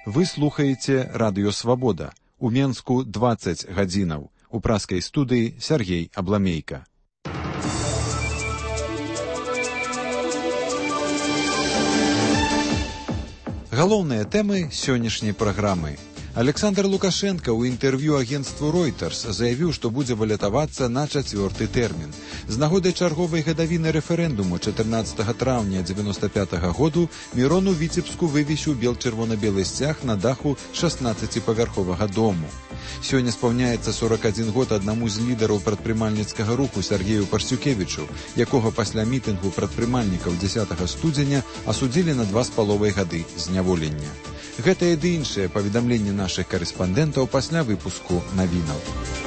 Вы слухаеце Радыё Свабода. У Менску 20 гадзінаў. У праскай студыі Сергей Абламейка. Галоўныя тэмы сённяшняй праграмы. Александр Лукашенко ў інтэрв'ю агенцтву Reuters заявіў, што будзе балятавацца на 4-й тэрмін. З нагоды чарговай гадавіны рэферэндуму 14 траўня 95 году Мірон у Віцебску вывесіў бел-чырвона-белы сцяг на даху 16-павярховага дому. Сёння спаўняецца 41 год аднаму з лідараў прадпрымальніцкага руху Сергею Парсюкевічу, якога пасля мітынгу прадпрымальнікаў 10 студзеня асудзілі на 2,5 гады зняволення. Гэтае ды іншае паведамленне нашых карэспандэнтаў пасля выпуску навінаў.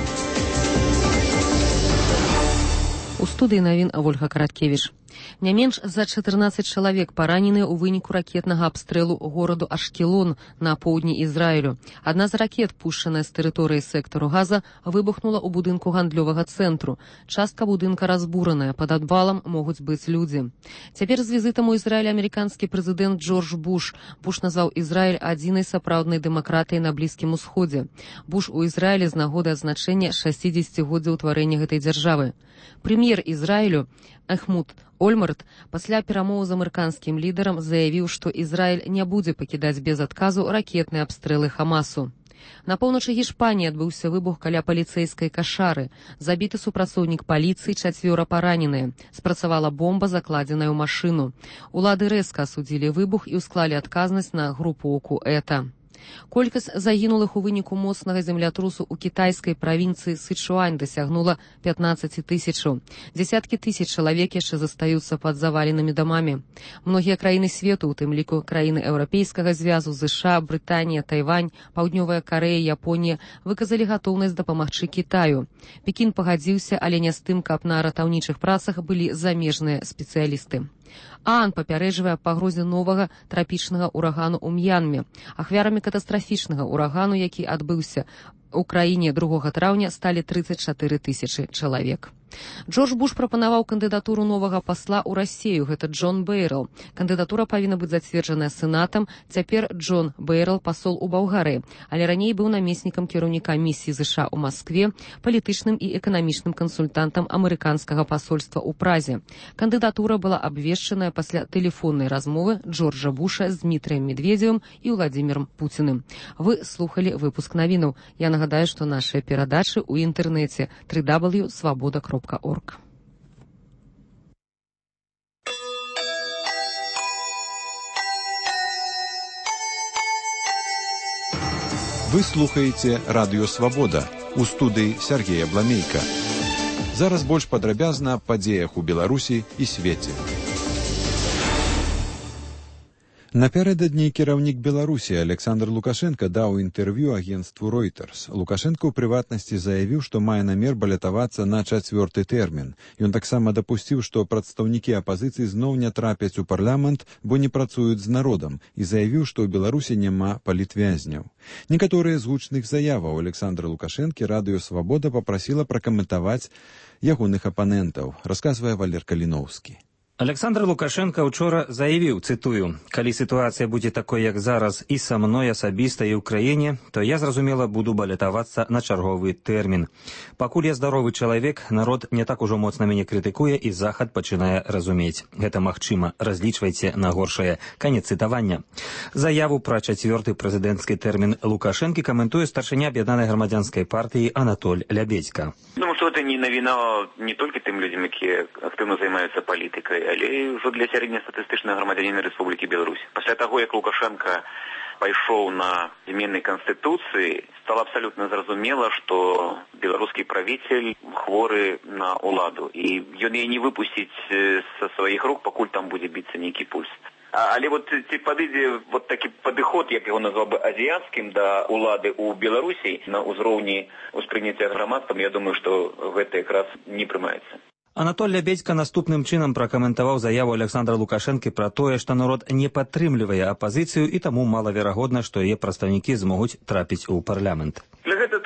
У студыі навін Ольга Караткевіч. Не менш за 14 чалавек параненыя ў выніку ракетнага абстрэлу гораду Ашкелон на поўдні Ізраілю. Адна з ракет, пушчаная з тэрыторыі сектару Газа, выбухнула ў будынку гандлёвага цэнтру. Частка будынка разбураная, пад адвалам могуць быць людзі. Цяпер з візітам у Ізраіль амерыканскі прэзідэнт Джордж Буш. Буш назваў Ізраіль адзінай сапраўднай дэмакратыяй на Блізкім Усходзе. Буш у Ізраілі з нагоды адзначэння 60-годдзя ўтварэння гэтай дзяржавы. Прэм'ер Ізраілю Эхуд Ольмерт пасля перамоў з амерыканскім лідарам заявіў, што Ізраіль не будзе пакідаць без адказу ракетныя абстрэлы Хамасу. На поўначы Гішпаніі адбыўся выбух каля паліцэйскай кашары. Забіты супрацоўнік паліцыі, 4 параненыя. Спрацавала бомба, закладзеная ў машыну. Улады рэзка асудзілі выбух і ўсклалі адказнасць на групоўку ЭТА. Колькасць загінулых у выніку моцнага землятрусу ў кітайскай правінцыі Сычуань дасягнула 15 000. Дзесяткі тысяч чалавек яшчэ застаюцца пад заваленымі дамамі. Многія краіны свету, у тым ліку краіны Еўрапейскага звязу, ЗША, Брытанія, Тайвань, Паўднёвая Карэя, Японія выказалі гатоўнасць дапамагчы Кітаю. Пекін пагадзіўся, але не з тым, каб на ратаўнічых працах былі замежныя спецыялісты. ААН папярэджвае пагрозе новага трапічнага урагану ў М'янме. Ахвярамі катастрафічнага урагану, які адбыўся у краіне 2 траўня, сталі 34 000 чалавек. Джордж Буш прапанаваў кандыдатуру новага пасла ў Расію, гэта Джон Бэйрэл. Кандыдатура павінна быць зацверджаная сенатам. Цяпер Джон Бэйрэл пасол у Балгарыі, але раней быў намеснікам кіраўніка місіі ЗША ў Маскве, палітычным і эканамічным кансультантам амерыканскага пасольства ў Празе. Кандыдатура была абвешчаная пасля тэлефоннай размовы Джорджа Буша з Дмітрыем Медведзевым і Владзімірам Пуціным. Вы слухалі выпуск навінаў. Я нагадаю, што нашыя перадачы ў інтэрнэце www.swaboda.org. Вы слухаеце Радыё Свабода. У студыі Сергей Абламейка. Зараз больш падрабязна аб падзеях у Беларусі і свеце. Напярэдадні кіраўнік Беларусі Александр Лукашенко даў інтэрв'ю агенцтву Reuters. Лукашенко ў прыватнасці заявіў, што мае намер балятавацца на 4-й тэрмін. Ён таксама дапусціў, што прадстаўнікі апазіцыі зноў не трапяць у парламент, бо не працуюць з народам, і заявіў, што ў Беларусі няма палітвязняў. Некаторыя з гучных заяваў Александра Лукашэнкі Радыё Свабода папрасіла пракаментаваць ягоных апанентаў, расказвае Валер Каліноўскі. Александр Лукашенко учора заявіў, цытую, «Калі сітуацыя будзе такой, як зараз, і са мной асабіста і ў краіне, то я, зразумела, буду балятавацца на чарговы тэрмін. Пакуль я здаровы чалавек, народ не так ужо моцна мяне крытыкуе, і Захад пачынае разумець. Гэта магчыма, разлічвайце на горшае». Канец цытавання. Заяву пра 4-й прэзідэнцкі тэрмін Лукашэнкі каментуе старшыня аб'яднанай грамадзянскай партыі Анатоль Лябедзька. Думаю, што гэта не навіна не толькі тым людзям, якія актыўна займаюцца палітыкай, але і ўжо для сярэднестатыстычнага грамадзяніна Рэспублікі Беларусь. Пасля таго, як Лукашенко пайшоў на змены Канстытуцыі, стала абсалютна зразумела, што беларускі правіцель хворы на ўладу. І ён яе не выпусціць са сваіх рук, пакуль там будзе біцца нейкі пульс. Але вот ці падыдзе вот такі падыход, як яго назваў бы азіяцкім, да ўлады ў Беларусі на ўзроўні ўспрыняцця грамадствам, я думаю, што гэта якраз не прымаецца. Анатоль Лябедзька наступным чынам пракаментаваў заяву Александра Лукашэнкі пра тое, што народ не падтрымлівае апазіцыю і таму малаверагодна, што яе прадстаўнікі змогуць трапіць у парламент. Для гэта трэба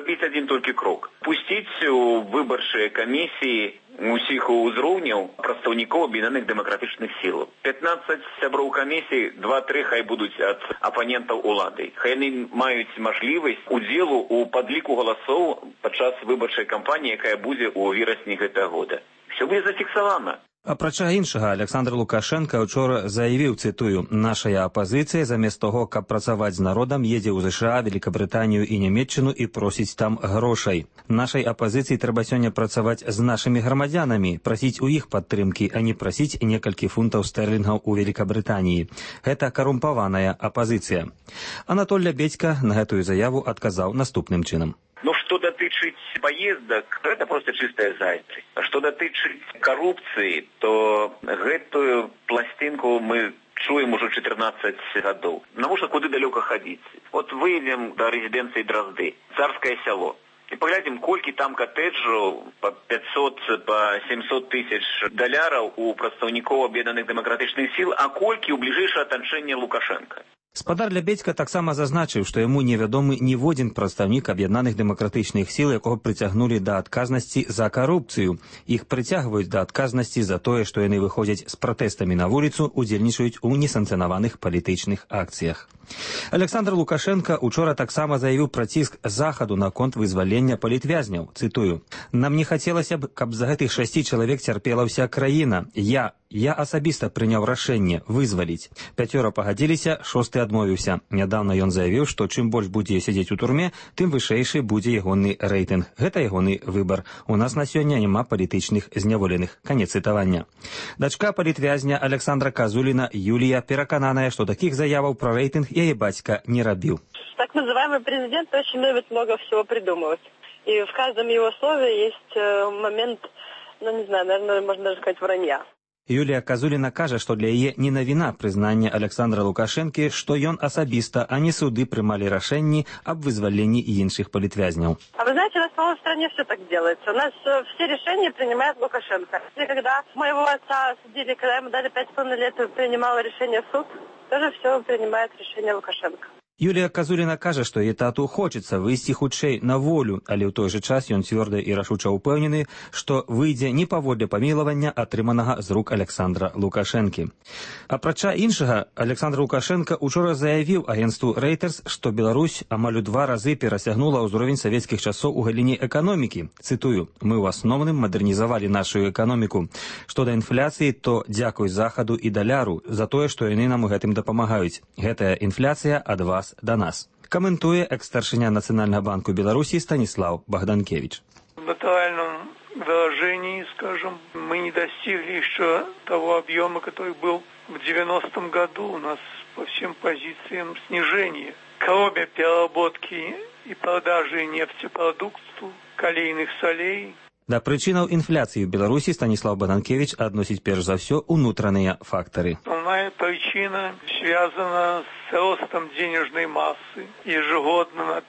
зрабіць адзін толькі крок. Пусціць у выбарчыя камісіі усіх узроўняў прадстаўнікоў аб'яднаных дэмакратычных сілаў. 15 сяброў камісій, 2-3 хай будуць ад апанентаў улады. Хай яны маюць мажлівасць удзелу ў падліку галасоў падчас выбарчай кампаніі, якая будзе ў верасні гэтага года. Все будзе зафіксавана. Апрача іншага, Александр Лукашенко учора заявіў, цытую, «Нашая апазіцыя замест того, каб працаваць з народам, едзе ў ЗША, Великабрытанію і Нямецчыну і просіць там грошай. Нашай апазіцыі трэба сёння працаваць з нашымі грамадзянамі, прасіць у іх падтрымкі, а не прасіць некалькі фунтаў стэрлінгаў у Великабрытаніі. Гэта карумпаваная апазіцыя». Анатоль Лябедзька на гэтую заяву адказаў наступным чынам. Ну, што датычыць паездак, то это просто чыстыя зайцы. А што датычыць карупцыі, то гэтую пласцінку мы чуем ужо 14 гадоў. Навошта куды далёка хадзіць? От выйдзем да рэзідэнцыі Дразды, Царскае сяло. І паглядзім, колькі там катэджаў па 500, па 700 тысяч даляраў у прадстаўнікоў аб'яднаных дэмакратычных сіл, а колькі ў бліжэйшае атачэнне Лукашенка. Спадар Лябедзька таксама зазначыў, што яму невядомы ніводзін прадстаўнік аб'яднаных дэмакратычных сіл, якога прыцягнулі да адказнасці за карупцыю. Іх прыцягваюць да адказнасці за тое, што яны выходзяць з пратэстамі на вуліцу, удзельнічаюць у несанкцыянаваных палітычных акцыях. Александр Лукашенко учора таксама заявіў пра ціск захаду наконт вызвалення палітвязняў. Цытую, «Нам не хацелася б, каб за гэтых 6 чалавек цярпела ўся краіна. Я асабіста прыняў рашэнне вызваліць. 5 пагадзіліся, 6 адмовіўся. Нядаўна ён заявіў, што чым больш будзе сядзець у турме, тым вышэйшы будзе ягоны рэйтынг. Гэта ягоны выбар. У нас на сёння няма палітычных зняволеных». Канец цытавання. Дачка палітвязня Александра Казуліна Юлія перакананая, што такіх заяваў пра рэйтынг яе бацька не рабіў. Так называемый президент очень любит много всего придумывать. И в каждом его слове есть момент, не знаю, наверное, можно даже сказать, вранья. Юлія Казуліна кажа, што для яе не навіна прызнання Александра Лукашэнкі, што ён асабіста, а не суды прымалі рашэнні аб вызваленні іншых палітвязняў. А вы знаете, у нас, по-моему, в стране все так делается. У нас все решения принимает Лукашенко. И когда моего отца судили, когда ему дали 5,5 лет, принимал решение суд, тоже все принимает решение Лукашенко. Юлія Казуліна кажа, што яе тату хочацца выйсці хутчэй на волю, але ў той жа час ён цвёрда і рашуча ўпэўнены, што выйдзе не паводле памілавання, атрыманага з рук Александра Лукашэнкі. Апрача іншага, Александр Лукашенко учора заявіў агенцтву Reuters, што Беларусь амаль у 2 разы перасягнула ўзровень савецкіх часоў у галіне эканомікі. Цытую, «Мы ў асноўным мадэрнізавалі нашу эканоміку. Што да інфляцыі, то дзякуй захаду і даляру за тое, што яны нам у гэтым дапамагаюць. Гэтая інфляцыя ад вас до нас». Комментуя экс-старшыня Национального банка Беларуси Станислав Богданкевич. В натуральном выражении, скажем, мы не достигли еще того объема, который был в 90-м году. У нас по всем позициям снижение. Кроме переработки и продажи нефтепродуктов, калийных солей. Да прычынаў інфляцыі ў Беларусі Станислав Богданкевич адносіць перш за ўсё унутраныя фактары. Основная причина связана с ростом денежной массы ежегодно на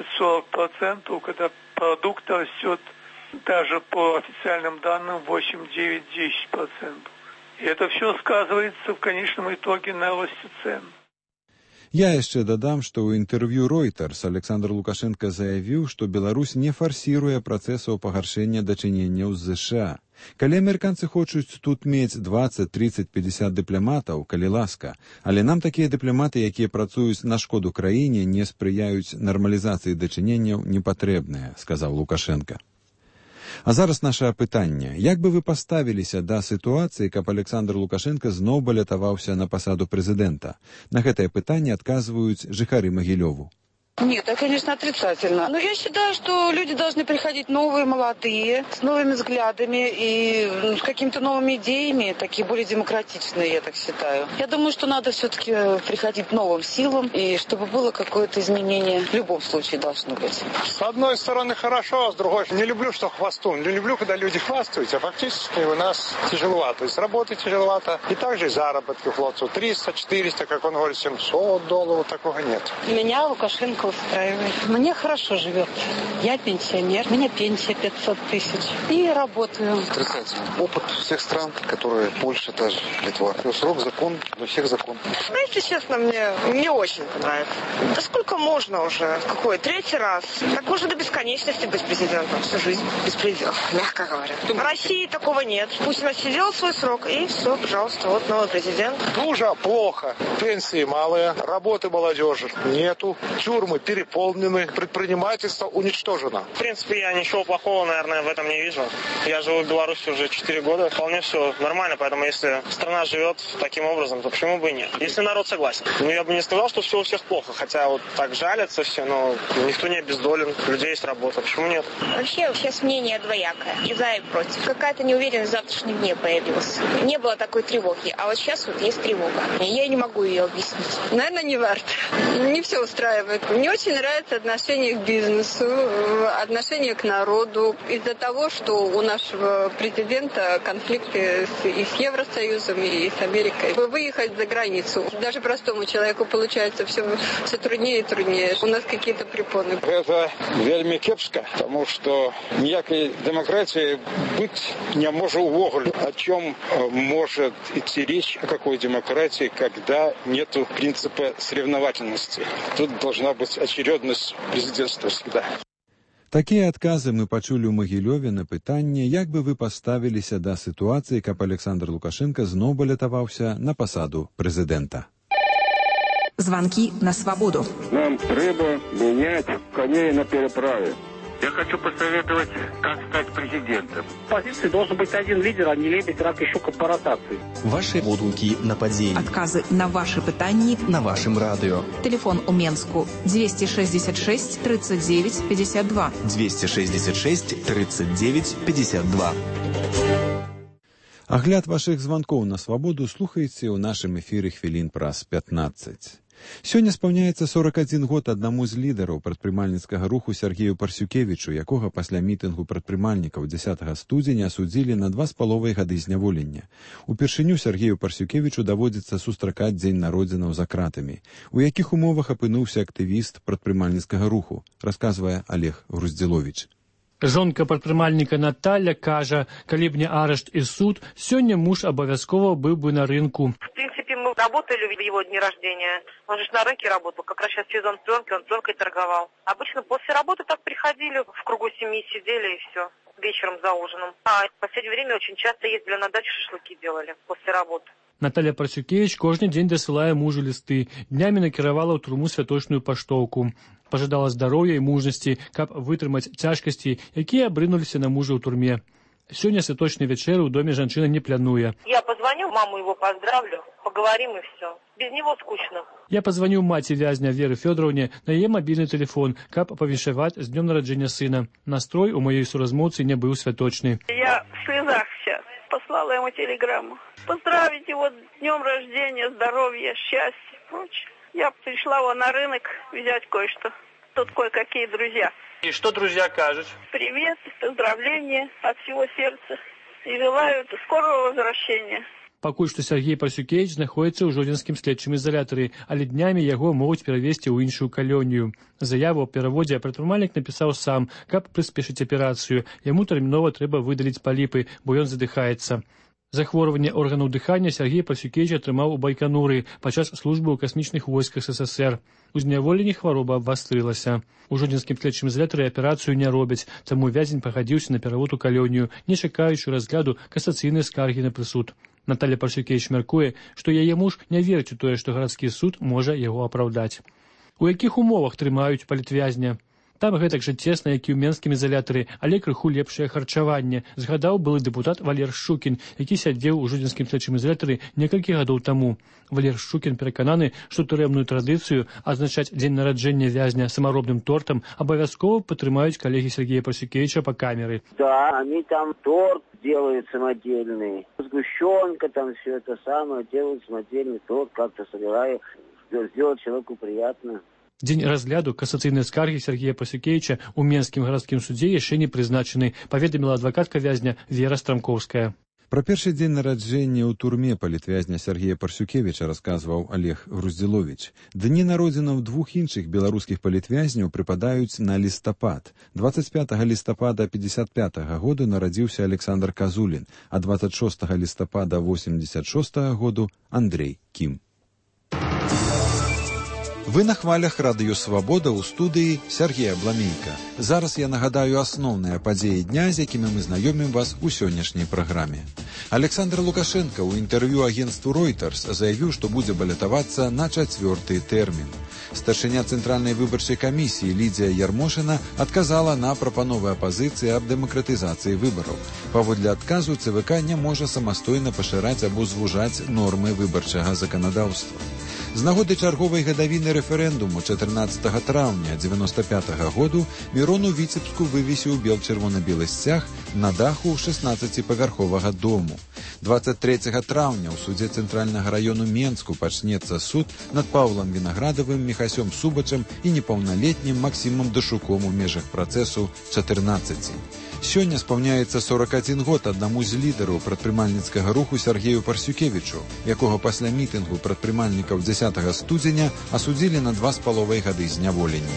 30-40%, когда продукт растет даже по официальным данным 8-9-10%. И это все сказывается в конечном итоге на росте цен. Я яшчэ дадам, што ў інтэрв'ю Reuters Александр Лукашенко заявіў, што Беларусь не фарсіруе працэсаў пагаршэння дачыненняў з ЗША. Калі амерыканцы хочуць тут мець 20, 30, 50 дыпламатаў, калі ласка, але нам такія дыпламаты, якія працуюць на шкоду краіне, не спрыяюць нармалізацыі дачыненняў, не патрэбныя, сказаў Лукашенко. А зараз наше пытанне. Як бы вы паставіліся да сітуацыі, каб Александр Лукашенко зноў балятаваўся на пасаду прэзідэнта? На гэтае пытанне адказваюць жыхары Магілёву. Нет, это, конечно, отрицательно. Но я считаю, что люди должны приходить новые, молодые, с новыми взглядами и с какими-то новыми идеями, такие более демократичные, я так считаю. Я думаю, что надо все-таки приходить новым силам, и чтобы было какое-то изменение в любом случае должно быть. С одной стороны хорошо, а с другой не люблю, что хвастун. Не люблю, когда люди хвастаются, а фактически у нас тяжеловато. То есть работы тяжеловато, и также и заработки хлопцев 300, 400, как он говорит, $700, такого нет. Меня Лукашенко Лукашенко устраивает. Мне хорошо живет. Я пенсионер, у меня пенсия 500 тысяч. И работаю. Отрицательный опыт всех стран, которые Польша, та же Литва. Срок, закон, для всех закон. Ну, если честно, мне очень нравится. Да сколько можно уже? Какой? Третий раз. Так можно до бесконечности быть президентом. Всю жизнь беспредел, мягко говоря. В России такого нет. Путин отсидел свой срок, и все, пожалуйста, вот новый президент. Дуже плохо. Пенсии малые, работы молодежи нету, тюрьмы переполнены, предпринимательство уничтожено. В принципе, я ничего плохого, наверное, в этом не вижу. Я живу в Беларуси уже 4 года, вполне все нормально, поэтому если страна живет таким образом, то почему бы и нет? Если народ согласен. Ну, я бы не сказал, что все у всех плохо, хотя вот так жалятся все, но никто не обездолен, у людей есть работа, почему нет? Вообще сейчас мнение двоякое, и за, и против. Какая-то неуверенность в завтрашнем дне появилась. Не было такой тревоги, а вот сейчас вот есть тревога. Я не могу ее объяснить. Наверное, не варто. Не все устраивает. Мне очень нравится отношение к бизнесу, отношение к народу. Из-за того, что у нашего президента конфликты и с Евросоюзом, и с Америкой. Выехать за границу. Даже простому человеку получается все труднее и труднее. У нас какие-то препоны. Это вельми кепска, потому что ніякой демократии быть не может увогуле. О чем может идти речь, о какой демократии, когда нету принципа соревновательности. Тут должна быть очередность президентства всегда. Такія адказы мы пачулі ў Магілёве на пытанне, як бы вы паставіліся да сітуацыі, каб Александр Лукашенко зноў балятаваўся на пасаду прэзідэнта. Звонки на свободу. Нам треба менять коней на переправе. Я хочу посоветовать, как стать президентом. В позиции должен быть один лидер, а не лебедь, рак и щука по ротации. Ваши водгуки на падении. Отказы на ваши пытания на вашем радио. Телефон у Менску 266 39 52. 266 39 52. Агляд вашых званкоў на свабоду слухаеце ў нашым эфіры хвілін праз 15. Сёння спаўняецца 41 год аднаму з лідараў прадпрымальніцкага руху Сергею Парсюкевічу, якога пасля мітынгу прадпрымальнікаў 10 студзеня асудзілі на 2,5 гады зняволення. Упершыню Сергею Парсюкевічу даводзіцца сустракаць дзень народзінаў за кратамі. У якіх умовах апынуўся актывіст прадпрымальніцкага руху, расказвае Олег Груздзіловіч. Жонка прадпрымальніка Наталья кажа, калі б не арышт і суд, сёння муж абавязкова быў бы на рынку. В принципе, мы работали в его дни рождения. Он же на рынке работал, как раз сейчас сезон пленки, он пленкой торговал. Обычно после работы так приходили, в кругу семьи сидели и все, вечером за ужином. А в последнее время очень часто ездили на дачу, шашлыки делали после работы. Наталья Парсюкевич кожны дзень дасылае мужу лісты, днямі накіравала ў турму святочную паштоўку. Пожадала здароўя і мужнасці, каб вытрымаць цяжкасці, якія абрынуліся на мужа ў турме. Сёння святочнай вечеры ў доме жанчына не плануе. Я позвоню, маму его поздравлю, поговорим и все. Без него скучно. Я позвоню маці вязня Веры Фёдоровне на яе мабільны телефон, каб павіншаваць з днём нараджэння сына. Настрой у маёй суразмоўцы не быў святочны. Я в слезах сейчас. Послала ему телеграмму. Поздравить его с днем рождения, здоровья, счастья и прочее. Я пришла его на рынок взять кое-что. Тут кое-какие друзья. И что друзья кажут? Привет, поздравления от всего сердца. И желают скорого возвращения. Пакуль што Сергей Парсюкевич знаходзіцца ў жодзінскім следчым изолятары, але днямі яго могуць перавесці ў іншую калонію. Заяву аб пераводзе прадпрымальнік напісаў сам, каб прыспешыць аперацыю. Яму тэрмінова трэба выдаліць паліпы, бо ён задыхаецца. Захворванне органаў дыхання Сергей Парсюкевич атрымаў у Байконуры падчас службы ў касмічных войсках СССР. У зняволенні хвароба абвастрылася. У жодзінскім следчым изолятары аперацыю не робяць, таму вязень пагадзіўся на перавод у калонію, не чакаючы разгляду касацыйнай скаргі на прысуд. Наталья Парсюкевич мяркуе, што яе муж не верыць у тое, што гарадскі суд можа яго апраўдаць. У якіх умовах трымаюць палітвязня? Там гэтак жа цесна, як і ў менскім изолятары, але крыху лепшае харчаванне, згадаў былы дэпутат Валер Шчукін, які сядзеў у жодзінскім следчым изолятары некалькі гадоў таму. Валер Шчукін перакананы, што турэмную традыцыю азначаць дзень нараджэння вязня самаробным тортам абавязкова падтрымаюць калегі Сергея Парсюкевича па камеры. Да, они там торт делают самодельный, сгущенка там все это самое, делают самодельный торт, как-то собираю, сделать человеку приятно. Дзень разгляду касацыйнай скаргі Сергея Парсюкевича ў Менскім гарадскім судзе яшчэ не прызначаны, паведаміла адвакатка вязня Вера Страмкоўская. Пра першы дзень нараджэння ў турме палітвязня Сергея Парсюкевіча расказваў Олег Груздзіловіч. Дні народзінаў двух іншых беларускіх палітвязняў прыпадаюць на лістапад. 25 лістапада 55 году нарадзіўся Александр Казулін, а 26 лістапада 86 году Андрей Кім. Вы на хвалях Радыё Свабода ў студыі Сергея Бламейка. Зараз я нагадаю асноўныя падзеі дня, з якімі мы знаёмім вас у сённяшняй праграме. Александр Лукашенко ў інтэрв'ю агенцтву Reuters заявіў, што будзе балятавацца на 4-й тэрмін. Старшыня Цэнтральнай выбарчай камісіі Лідзія Ярмошына адказала на прапановы апазіцыі аб дэмакратызацыі выбараў. Паводле адказу ЦВК не можа самастойна пашыраць або звужаць нормы выбарчага заканадаўства. З нагоды чарговай гадавіны рэферэндуму 14 траўня 95 году Мірон у Віцебску вывесіў бел-чырвона-белы сцяг на даху 16-павярховага дому. 23 траўня ў судзе Цэнтральнага раёну Менску пачнецца суд над Паўлам Вінаградавым, Міхасём Субачам і непаўналетнім Максімам Дашуком у межах працэсу 14. Сёння спаўняецца 41 год аднаму з лідараў прадпрымальніцкага руху Сергею Парсюкевічу, якога пасля мітынгу прадпрымальнікаў 10 студзеня асудзілі на 2,5 гады зняволення.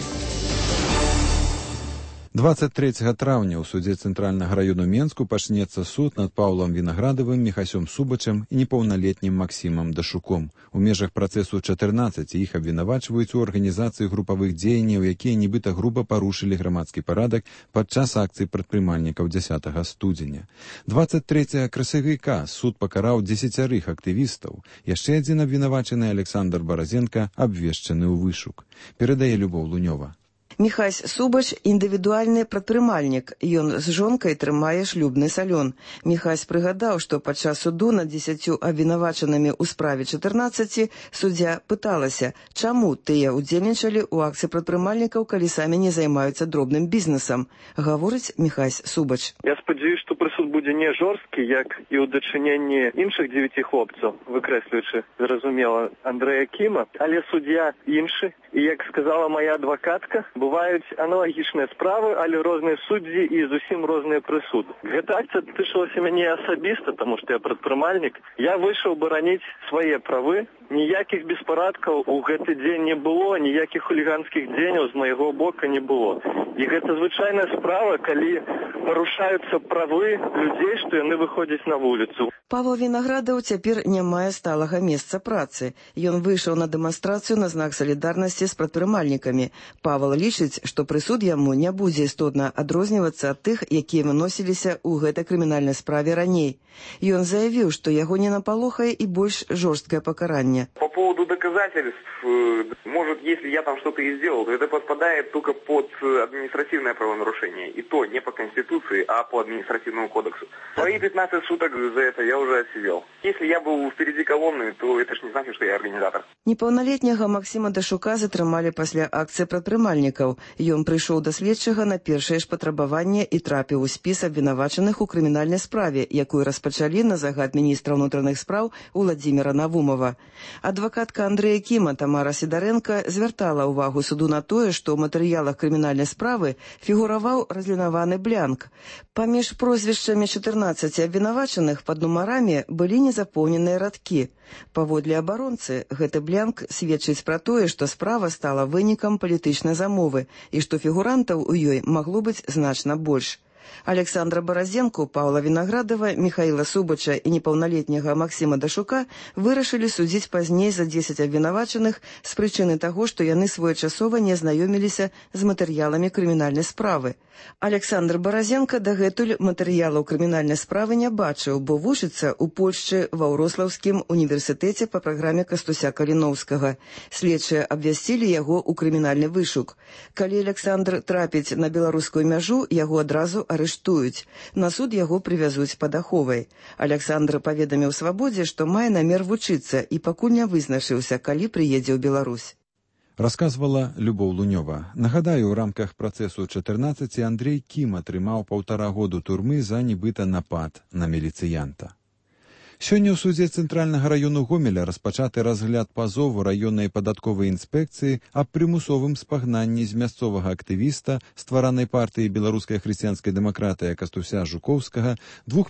23 траўня ў судзе Цэнтральнага раёну Менску пачнецца суд над Паўлам Вінаградавым, Міхасём Субачам і непаўналетнім Максімам Дашуком. У межах працэсу 14 іх абвінавачваюць у арганізацыі групавых дзеянняў, якія нібыта груба парушылі грамадскі парадак падчас акцый прадпрымальнікаў 10 студзеня. 23 красавіка суд пакараў 10 актывістаў. Яшчэ адзін абвінавачаны Александр Баразенка абвешчаны ў вышук. Перадае Любоў Лунёва. Міхась Субач – індывідуальны прадпрымальнік. Ён з жонкай трымае шлюбны салон. Міхась прыгадаў, што падчас суду над 10 абвінавачанымі ў справе 14 суддзя пыталася, чаму тыя ўдзельнічалі ў акцыі прадпрымальнікаў, калі самі не займаюцца дробным бізнесам. Гаворыць Міхась Субач. Я спадзяюсь, што прысуд будзе не жорсткі, як і ў дачыненні іншых 9 хлопцаў, выкрэслюючы, зразумела, Андрэя Кіма, але суддзя іншы. І, як сказала моя адвакатка, бываюць аналагічныя справы, але розныя суддзі і зусім розныя прысуды. Гэта акцыя тычылася мяне асабіста, таму што я прадпрымальнік. Я выйшаў бараніць свае правы. Ніякіх беспарадкаў у гэты дзень не было, ніякіх хуліганскіх дзеняў з майго бока не было. І гэта звычайная справа, калі парушаюцца правы людзей, што яны выходзяць на вуліцу. Павел Вінаградаў цяпер не мае сталага месца працы. Ён выйшаў на дэманстрацыю на знак салідарнасці з прадпрымальнікамі. Павел лічыць, што прысуд яму не будзе істотна адрознівацца ад тых, якія выносіліся ў гэтай крымінальнай справе раней. Ён заявіў, што яго не напалохае і больш жорсткае пакаранне. По поводу доказательств, может, если я там что-то и сделал, то это подпадает только под административное правонарушение. И то не по Конституции, а по административному кодексу. Свои 15 суток за это я уже отсидел. Если я был впереди колонны, то это ж не значит, что я организатор. Непаўналетняга Максіма Дашука затрымалі пасля акцыі прадпрымальнікаў. Ён прыйшоў да следчага на першае ж патрабаванне і трапіў у спіс абвінавачаных у крымінальнай справе, якую распачалі на загад міністра ўнутраных спраў Уладзіміра Навумова. Адвакатка Андрэя Кіма Тамара Сідарэнка звяртала ўвагу суду на тое, што ў матэрыялах крымінальнай справы фігураваў разлінаваны блянк. Паміж прозвішчамі 14 абвінавачаных пад нумарамі былі незапоўненыя радкі. Паводле абаронцы, гэты блянк сведчыць пра тое, што справа стала вынікам палітычнай замовы і што фігурантаў у ёй магло быць значна больш. Александра Баразенку, Паўла Вінаградава, Міхаіла Субача і непаўналетняга Максіма Дашука вырашылі судзіць пазней за 10 абвінавачаных з прычыны таго, што яны своечасова не азнаёміліся з матэрыяламі крымінальнай справы. Александр Баразенка дагэтуль матэрыялаў крымінальнай справы не бачыў, бо вучыцца ў Польшчы ва Ўрослаўскім універсітэце па праграме Кастуся Каліноўскага. Следчыя абвясцілі яго ў крымінальны вышук. Калі Александр трапіць на беларускую мяжу, яго адразу арыштуюць. На суд яго прывязуць пад аховай. Александр паведаміў Свабодзе, што мае намер вучыцца і пакуль не вызначыўся, калі прыедзе ў Беларусь. Расказвала Любоў Лунёва. Нагадаю, у рамках працэсу 14 Андрей Кім атрымаў 1,5 году турмы за нібыта напад на міліцыянта. Сёння ў судзе Цэнтральнага раёну Гомеля распачаты разгляд пазову раённай падатковай інспекцыі аб прымусовым спагнанні з мясцовага актывіста стваранай партыі беларускай хрысціянскай дэмакратыі Кастуся Жукоўскага 2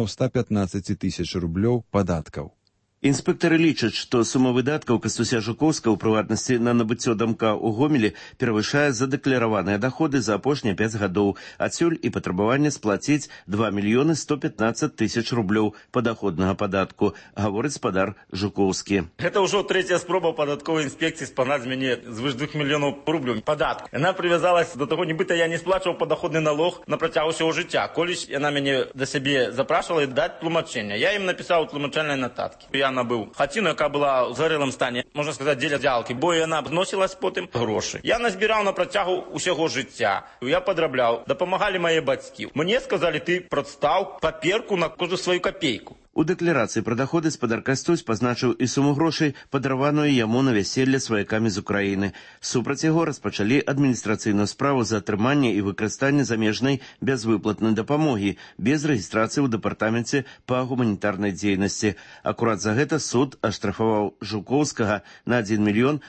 115 000 рублёў падаткаў. Інспектары лічаць, што сума выдаткаў Кастуся Жукоўскага, у прыватнасці на набыццё дамка ў Гомелі, перавышае задэклараваныя даходы за апошнія 5 гадоў. Адсюль і патрабаванне сплаціць 2 115 000 рублёў падаходнага падатку, гаворыць спадар Жукоўскі. Гэта ўжо трэцяя спроба падатковай інспекцыі спагнаць з мяне звыш 2 мільёнаў рублёў падатку. Яна прывязалась до таго, нібыта я не сплачваў падаходны налог на працягу ўсяго жыцця. Колісь яна мяне да сябе запрашвала і даць тлумачэнне. Я ім напісаў тлумачальныя нататкі. Я набыў хаціну, яка была ў згарэлым стане, можна сказаць, дзеля дзялкі, бо яна абносілась потым грошы. Я назбіраў на працягу ўсяго жыцця. Я падрабляў, дапамагалі мае бацькі. Мне сказалі, ты прадстаў паперку на кожную сваю капейку. У дэкларацыі пра даходы спадар Кастусь пазначыў і суму грошай, падараваную яму на вяселле сваякамі з Украіны. Супраць яго распачалі адміністрацыйную справу за атрыманне і выкарыстанне замежнай бязвыплатнай дапамогі, без рэгістрацыі ў дэпартаменце па гуманітарнай дзейнасці. Акурат за гэта суд аштрафаваў Жукоўскага на 1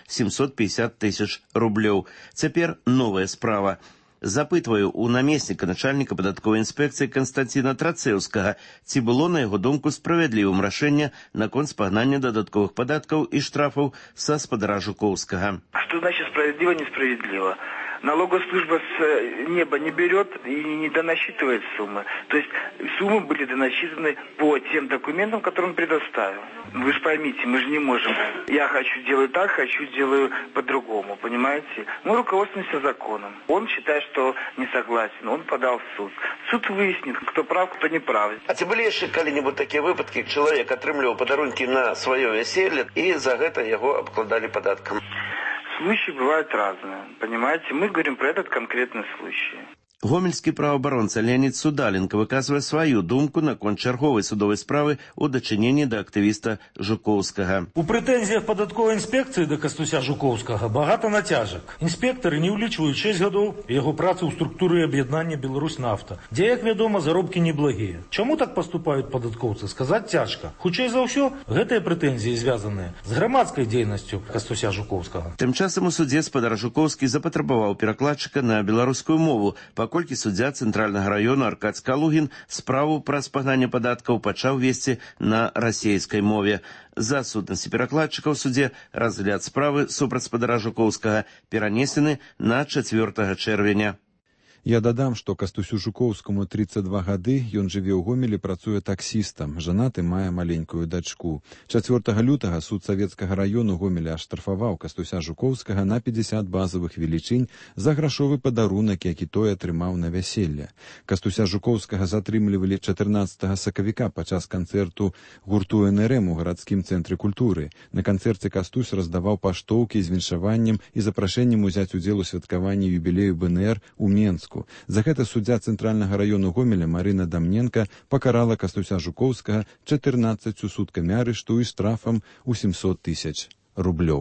750 000 рублёў. Цяпер новая справа. Запытваю у намесніка начальніка падатковай інспекцыі Канстанціна Трацэўскага, ці было, на яго думку, справядлівым рашэнне наконт спагнання дадатковых падаткаў і штрафаў са спадара Жукоўскага. Что значит справедливо, несправедливо? Налогослужба с неба не берет и не донасчитывает суммы. То есть суммы были донасчитаны по тем документам, которые он предоставил. Вы же поймите, мы же не можем. Я хочу делаю так, хочу делаю по-другому, понимаете? Мы руководствуемся законом. Он считает, что не согласен, он подал в суд. Суд выяснит, кто прав, кто не прав. А ці былі яшчэ калі-небудзь такія выпадкі, чалавек атрымліваў падарункі на сваё вяселле і за гэта яго абкладалі падаткам? Случаи бывают разные, понимаете? Мы говорим про этот конкретный случай. Гомельскі праваабаронца Леонід Судаленко выказвае сваю думку наконт чарговай судовай справы ў дачыненні да актывіста Жукоўскага. У прэтэнзіях падатковай інспекцыі да Кастуся Жукоўскага багата нацяжак. Інспектары не ўлічваюць 6 гадоў яго працы ў структуры аб'яднання Беларусьнафта, дзе, як вядома, заробкі неблагія. Чаму так паступаюць падаткоўцы, сказаць цяжка. Хутчэй за ўсё, гэтыя прэтэнзіі звязаныя з грамадскай дзейнасцю Кастуся Жукоўскага. Тым часам у судзе спадар Жукоўскі запатрабаваў перакладчыка на беларускую мову, паколькі суддзя Цэнтральнага раёну Аркадзь Калугін справу пра спагнанне падаткаў пачаў весці на расейскай мове. За адсутнасці перакладчыка ў судзе разгляд справы супраць спадара Жукоўскага перанесены на 4 чэрвеня. Я дадам, што Кастусю Жукоўскаму 32 гады, ён жыве ў Гомелі, працуе таксістам, жанаты, мае маленькую дачку. 4 лютага суд Савецкага раёну Гомеля аштрафаваў Кастуся Жукоўскага на 50 базавых велічынь за грашовы падарунак, які той атрымаў на вяселле. Кастуся Жукоўскага затрымлівалі 14 сакавіка падчас канцэрту гурту НРМ у гарадскім цэнтры культуры. На канцэрце Кастусь раздаваў паштоўкі з віншаваннем і запрашэннем узяць удзел у святкаванні юбілею БНР у Менску. За гэта суддзя Цэнтральнага раёну Гомеля Марына Дамненка пакарала Кастуся Жукоўскага 14 суткамі арышту і штрафам у 700 000 рублёў.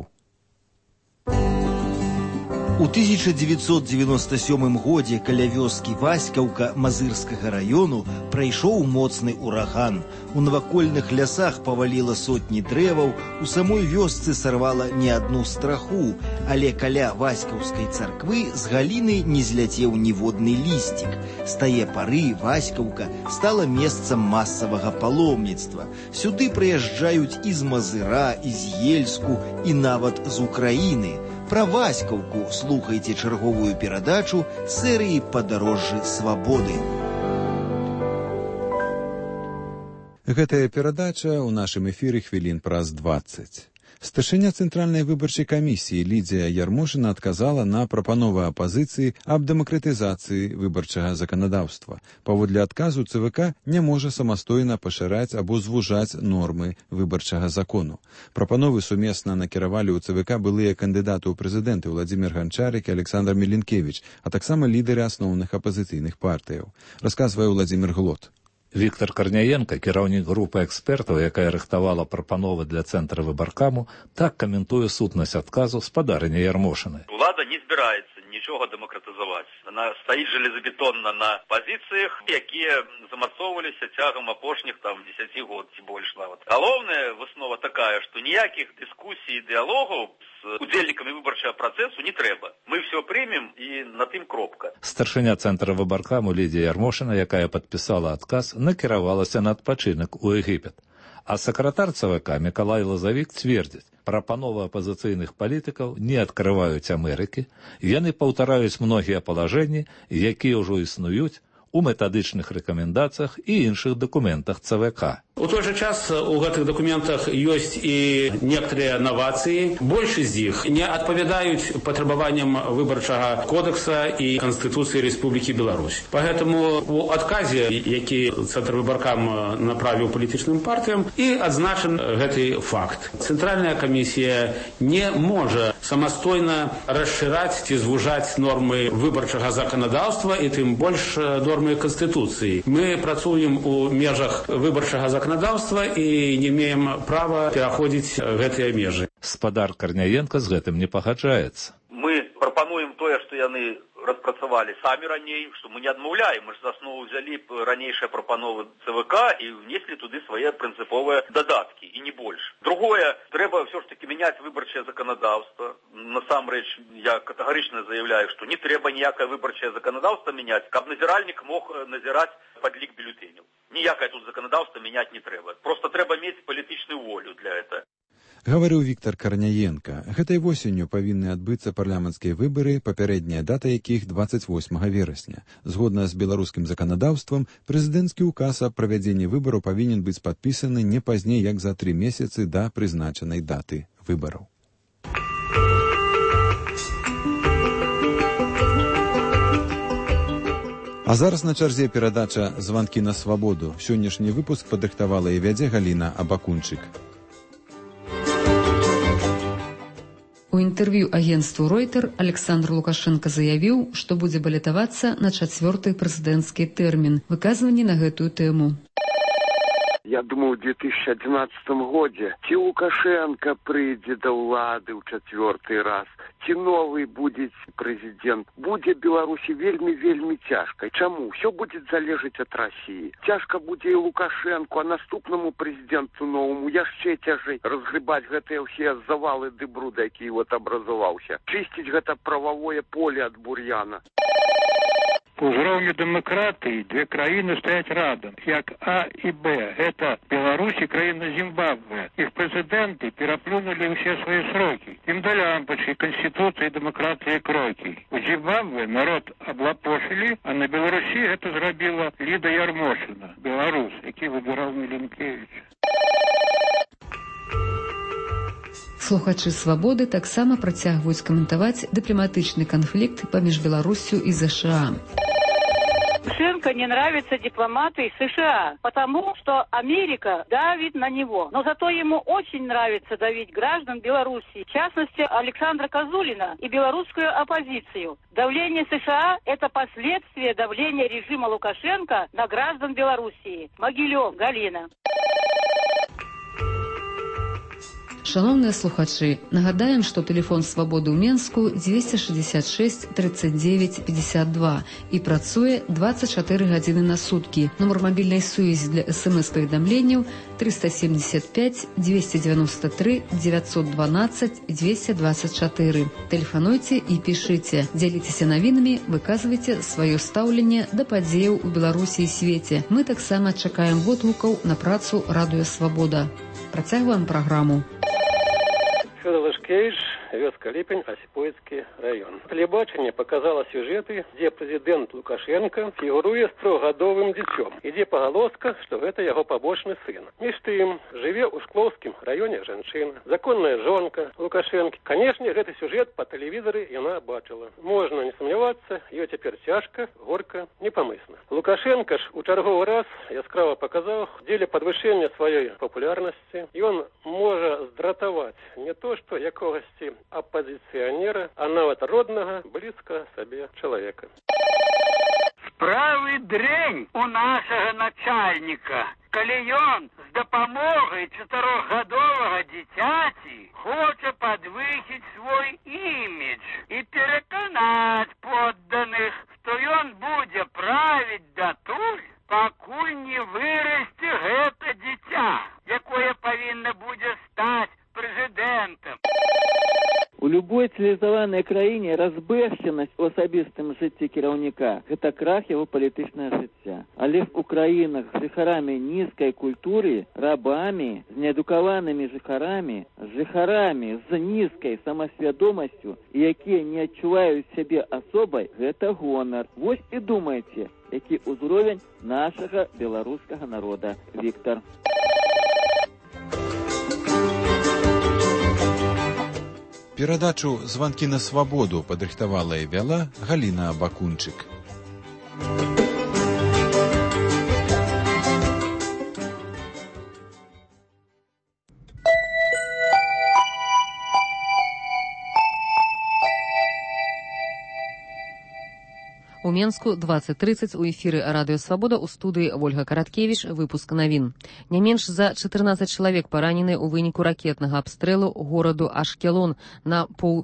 У 1997 годзе каля вёскі Васькаўка Мазырскага раёну прайшоў моцны ураган. У навакольных лясах паваліла сотні дрэваў, у самой вёсцы сарвала не адну страху, але каля Васькаўскай царквы з галіны не зляцеў ніводны лісцік. З тае пары Васькаўка стала месцам масавага паломніцтва. Сюды прыязджаюць і з Мазыра, і з Ельску, і нават з Украіны. Пра Васькаўку слухайце чарговую перадачу серыі «Падарожжы свабоды». Гэтая перадача ў нашым эфіры хвілін праз 20. Старшыня Цэнтральнай выбарчай камісіі Лідзія Ярмошына адказала на прапановы апазіцыі аб дэмакратызацыі выбарчага заканадаўства. Паводле адказу ЦВК не можа самастойна пашыраць або звужаць нормы выбарчага закону. Прапановы сумесна накіравалі ў ЦВК былыя кандыдаты ў прэзідэнты Владзімір Ганчарык і Александр Меленкевіч, а таксама лідары асноўных апазіцыйных партыяў. Расказвае Владзімір Глот. Віктор Карняенко, кіраўнік групы экспертаў, якая рыхтавала прапановы для цэнтра выбаркаму, так каментуе сутнасць адказу спадарыні Ярмошыны. Улада не збіраецца ні нічого дэмакратызаваць. Яна стаіць железабетонна на пазіцыях, якія замацоўваліся цягам апошніх 10 год ці больш нават. Галоўная выснова такая, што ніякіх дыскусій і дыялогаў з удзельнікамі выбарчага працэсу не трэба. Мы все прымем і на тым кропка. Старшыня цэнтра выбаркаму Лідія Ярмошына, якая падпісала адказ, накіравалася на адпачынак у Егіпет. А сакратар ЦВК Мікалай Лазавік цвердзіць, прапановы апазіцыйных палітыкаў не адкрываюць Амерыкі, яны паўтараюць многія палажэнні, якія ўжо існуюць у метадычных рэкамендацыях і іншых дакументах ЦВК. У той же час у гэтых документах ёсць і некоторые новации. Большасць з іх не адпавядаюць патрабаванням выбарчага кодекса і Конституцыі Республікі Беларусь. Поэтому у адказе, які Цэнтр выбаркам направіў палітычным партыям, і адзначен гэты факт. Цэнтральная камісія не можа самастойна расшыраць ці звужаць нормы выбарчага заканадаўства і тым больш нормы Конституцыі. Мы працуем у межах выбарчага заканадаўства і не имеем права пераходзіць гэтыя межы. Спадар Карняенка з гэтым не пагаджаецца. Мы прапануем тое, што яны распрацавалі самі раней, што мы не адмаўляем. Мы ж за аснову взялі ранейшыя прапановы ЦВК і внеслі туды свае прынцыповыя дадаткі, і не больш. Другое, трэба ўсё ж такі мяняць выбарчае заканадаўства. Насамрэч, я катэгарычна заявляю, што не трэба ніякае выбарчае заканадаўства мяняць, каб назіральнік мог назіраць падлік бюлетэняў. Ніякае тут заканадаўства мяняць не трэба. Проста трэба мець палітычную волю для этого. Гаварыў Віктар Карняенка. Гэтай восенню павінны адбыцца парламенцкія выбары, папярэдняя дата якіх 28 верасня. Згодна з беларускім заканадаўствам, прэзідэнцкі ўказ аб правядзенні выбараў павінен быць падпісаны не пазней як за 3 месяцы да прызначанай даты выбараў. А зараз на чарзе перадача «Званкі на свабоду». Сённяшні выпуск падрыхтавала і вядзе Галіна Абакунчык. У інтэрв'ю агенцтву Reuters Александр Лукашенко заявіў, што будзе балятавацца на 4-й прэзідэнцкі тэрмін. Выказванні на гэтую тэму. Я думаю, в 2011 годзе ці Лукашенко прыйдзе да ўлады ў 4-й раз, ці новый будзе прэзідэнт. Будзе Беларусі вельмі цяжка. Чаму? Всё будзе залежаць ад Расіі. Цяжка будзе і Лукашенко, а наступнаму прэзідэнту новому яшчэ цяжэй разгрыбаць гэтыя ўсе завалы ды бруда, які абразаваўся. Чысціць гэта прававое поле ад бур'яна. Узроўню дэмакратыі две краіны стаяць радам, як А і Б. Гэта Беларусь і краіна Зімбабве. Іх прэзідэнты пераплюнулі ўсе свае срокі. Ім далі лампачкі Конституцыі і дэмакратыі крокі. У Зімбабве народ аблапошылі, а на Беларусі гэта зрабіла Ліда Ярмошына, беларус, які выбіраў Міленкевіч. Слухачы «Свабоды» таксама працягваюць каментаваць дыпламатычны канфлікт паміж Беларуссю і США. Лукашенко не нравятся дипломаты США, потому что Америка давит на него. Но зато ему очень нравится давить граждан Беларуси, в частности Александра Козулина и белорусскую оппозицию. Давление США – это последствие давления режима Лукашенко на граждан Белоруссии. Могилев, Галина. Шановныя слухачы, нагадаем, што тэлефон «Свабоды» ў Менску 266 39 52 і працуе 24 гадзіны на суткі. Нумар мабільнай сувязі для СМС-паведамленняў 375 293 912 224. Тэлефануйце і пішыце. Дзяліцеся навінамі, выказвайце сваё стаўленне да падзеяў у Беларусі і свеце. Мы таксама чакаем водгукаў на працу «Радыё Свабода». Працягваем праграму. Федор Лышкевич, вёска Липень, Осипоицкий район. Телебачение показало сюжеты, где президент Лукашенко фигурует с 3-годовым детем, и где поголоска, что это его побочный сын. Между тем, живе у Шкловском районе женщина, законная жонка Лукашенко. Конечно, этот сюжет по телевизору она бачила. Можно не сомневаться, ее теперь тяжко, горько, непомыслно. Лукашенко ж у черговый раз яскраво показал в деле подвышения своей популярности, и он может здратовать не то, что якогости оппозиционера, а нават родного, близко себе человека. Справы дрэнь у нашага начальніка, калі ён з дапамогай 4-гадовага дзіцяці хоча падвысіць свой імідж і пераканаць президентом. У любой цивілізаванай краіне разбэшчанасць у асабістым жыцці кіраўніка – гэта крах яго палітычнага жыцця. Але ў краінах з жыхарамі нізкай культуры, рабамі, з неадукаванымі жыхарамі з нізкай самасвядомасцю, якія не адчуваюць сябе асобай, гэта гонар. Вось і думайце, які ўзровень нашага беларускага народа. Віктор. Перадачу «Званкі на свабоду» падрыхтавала і вяла Галіна Бакунчык. У Менску 20:30 у эфіры Радыё Свабода, у студыі Ольга Караткевіч, выпуск навін. Не менш за 14 чалавек паранены ў выніку ракетнага абстрэлу гораду Ашкелон на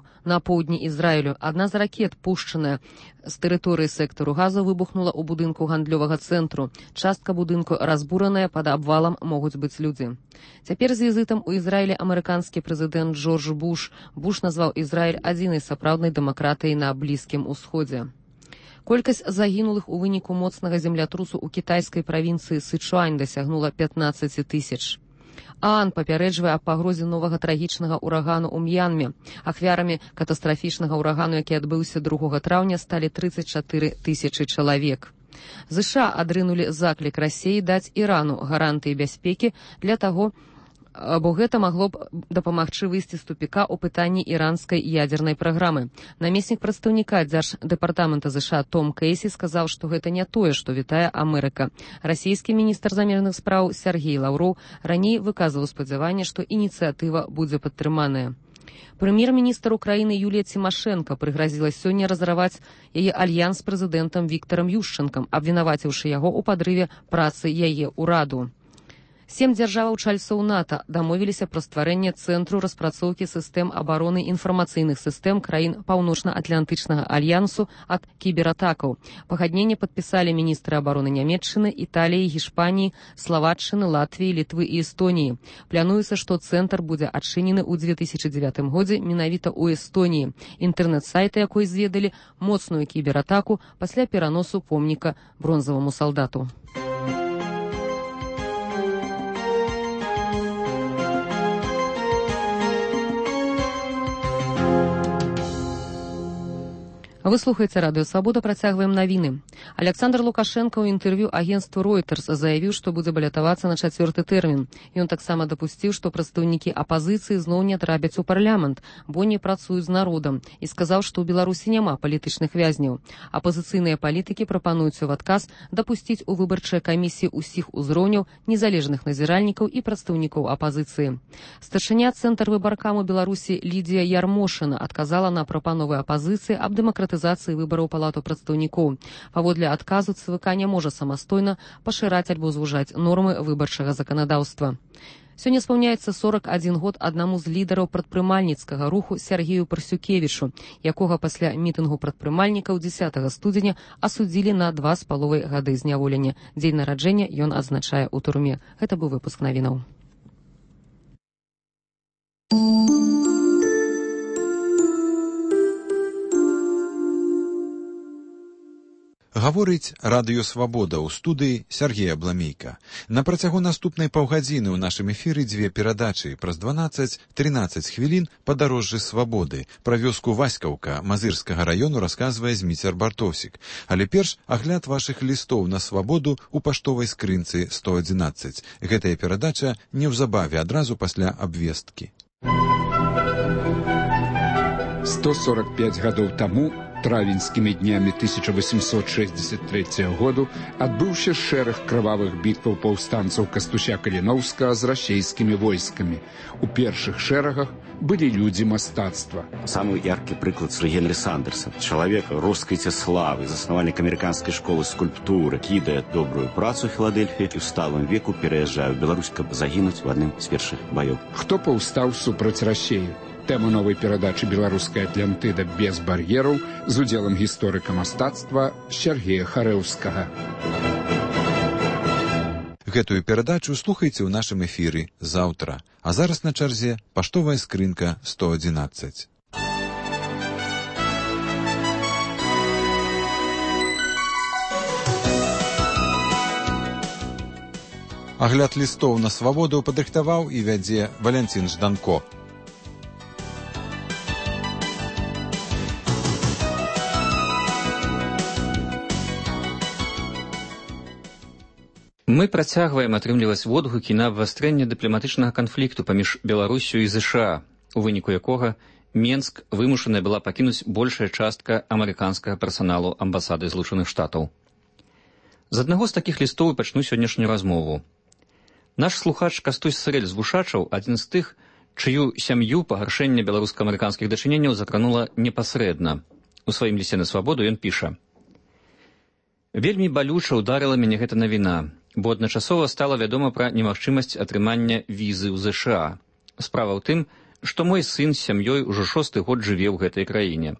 поўдні Ізраілю. Адна з ракет, пушчаная з тэрыторыі сектару Газа, выбухнула ў будынку гандлёвага цэнтру. Частка будынку разбураная, пад абвалам могуць быць людзі. Цяпер з візітам у Ізраілі амерыканскі прэзідэнт Джордж Буш. Буш назваў Ізраіль адзінай сапраўднай дэмакратыяй на Блізкім Усходзе. Колькасць загінулых у выніку моцнага землятрусу ў кітайскай правінцыі Сычуань дасягнула 15 000. ААН папярэджвае аб пагрозе новага трагічнага ўрагану ў М'янме. Ахвярамі катастрафічнага ўрагану, які адбыўся 2 траўня, сталі 34 000 чалавек. ЗША адрынулі заклік Расіі даць Ірану гарантыі бяспекі для таго, бо гэта магло б дапамагчы выйсці з тупіка ў пытанні іранскай ядзернай праграмы. Намеснік прадстаўніка дзярждэпартамента ЗША Том Кейсі сказаў, што гэта не тое, што вітае Амерыка. Расійскі міністр замежных спраў Сергей Лаўроў раней выказваў спадзяванне, што ініцыятыва будзе падтрыманая. Прэм'ер-міністр Украіны Юлія Цімашэнка прыгразіла сёння разарваць яе альянс з прэзідэнтам Віктарам Юшчэнкам, абвінаваціўшы яго ў падрыве працы яе ўраду. 7 дзяржаваў чальцоў НАТО дамовіліся пра стварэнне цэнтру распрацоўкі сістэм абароны інфармацыйных сістэм краін Паўночна-Атлантычнага альянсу ад кібератакаў. Пагадненне падпісалі міністры абароны Нямецчыны, Італіі, Гішпаніі, Славаччыны, Латвіі, Літвы і Эстоніі. Плануецца, што цэнтр будзе адчынены ў 2009 годзе менавіта ў Эстоніі. Інтэрнэт-сайты, якой зведалі моцную кібератаку пасля пераносу помніка бронзаваму салдату. Вы слухаеце Радыё Свабода, працягваем навіны. Александр Лукашенко ў інтэрв'ю агенцтву Reuters заявіў, што будзе балятавацца на 4-й тэрмін. Ён таксама дапусціў, што прадстаўнікі апазіцыі зноў не трапяць у парламент, бо не працуюць з народам, і сказаў, што ў Беларусі няма палітычных вязняў. Апазіцыйныя палітыкі прапануюць у адказ дапусціць у выбарчыя камісіі ўсіх узроўняў незалежных назіральнікаў і прадстаўнікоў апазіцыі. Старшыня Цэнтр выбаркаму Беларусі Лідія Ярмошына адказала на прапановы апазіцыі аб дэмакратызацыі выбараў палату прадстаўнікоў. Паводле адказу ЦВК не можа самастойна пашыраць альбо звужаць нормы выбарчага заканадаўства. Сёння спаўняецца 41 год аднаму з лідараў прадпрымальніцкага руху Сергею Парсюкевічу, якога пасля мітынгу прадпрымальнікаў 10 студзеня асудзілі на 2,5 гады зняволення. Дзень нараджэння ён адзначае ў турме. Гэта быў выпуск навінаў. Гаворыць Радыё Свабода, ў студыі Сергея Бламейка. На працягу наступнай паўгадзіны ў нашым эфіры 2 перадачы. Праз 12-13 хвілін падарожжы свабоды. Пра вёску Васькаўка Мазырскага раёну расказвае Зміцер Бартовсік. Але перш агляд вашых лістоў на свабоду ў паштовай скрынцы 111. Гэтая перадача неўзабаве, адразу пасля абвесткі. 145 гадоў таму, травеньскімі днямі 1863 году, адбыўся шэраг крывавых бітваў паўстанцаў Кастуся Каліноўскага з расейскімі войскамі. У першых шэрагах былі людзі мастацтва. Самы яркі прыклад Сергея Александрса, чалавека росквіця славы, заснавальнік амерыканскай школы скульптуры, кідае добрую працу ў Філадельфіі і ў сталым веку пераязджае ў Беларусь, каб загінуць у адным з першых баёў. Хто паўстаў супраць Расеі? Тэма новай перадачы «Беларуская Атлантыда без бар'ераў» з удзелам гісторыка мастацтва Сергея Харэўскага. Гэтую перадачу слухайце ў нашым эфіры заўтра. А зараз на чарзе паштовая скрынка 111. Агляд лістоў на свабоду падрыхтаваў і вядзе Валянцін Жданко. Мы працягваем атрымліваць водгукі на абвастрэнне дыпламатычнага канфлікту паміж Беларусю і ЗША, у выніку якога Менск вымушаная была пакінуць большая частка амерыканскага персаналу амбасады Злучаных Штатаў. З аднаго з такіх лістоў пачну сённяшнюю размову. Наш слухач Кастусь Сырэль з Вушачаў адзін з тых, чыю сям'ю пагаршэнне беларуска-амерыканскіх дачыненняў закранула непасрэдна. У сваім лісце на свабоду ён піша: «Вельмі балюча ударыла мяне гэта навіна, бо адначасова стала вядома пра немагчымасць атрымання візы ў ЗША. Справа ў тым, што мой сын з сям'ёй ужо 6-й год жыве ў гэтай краіне.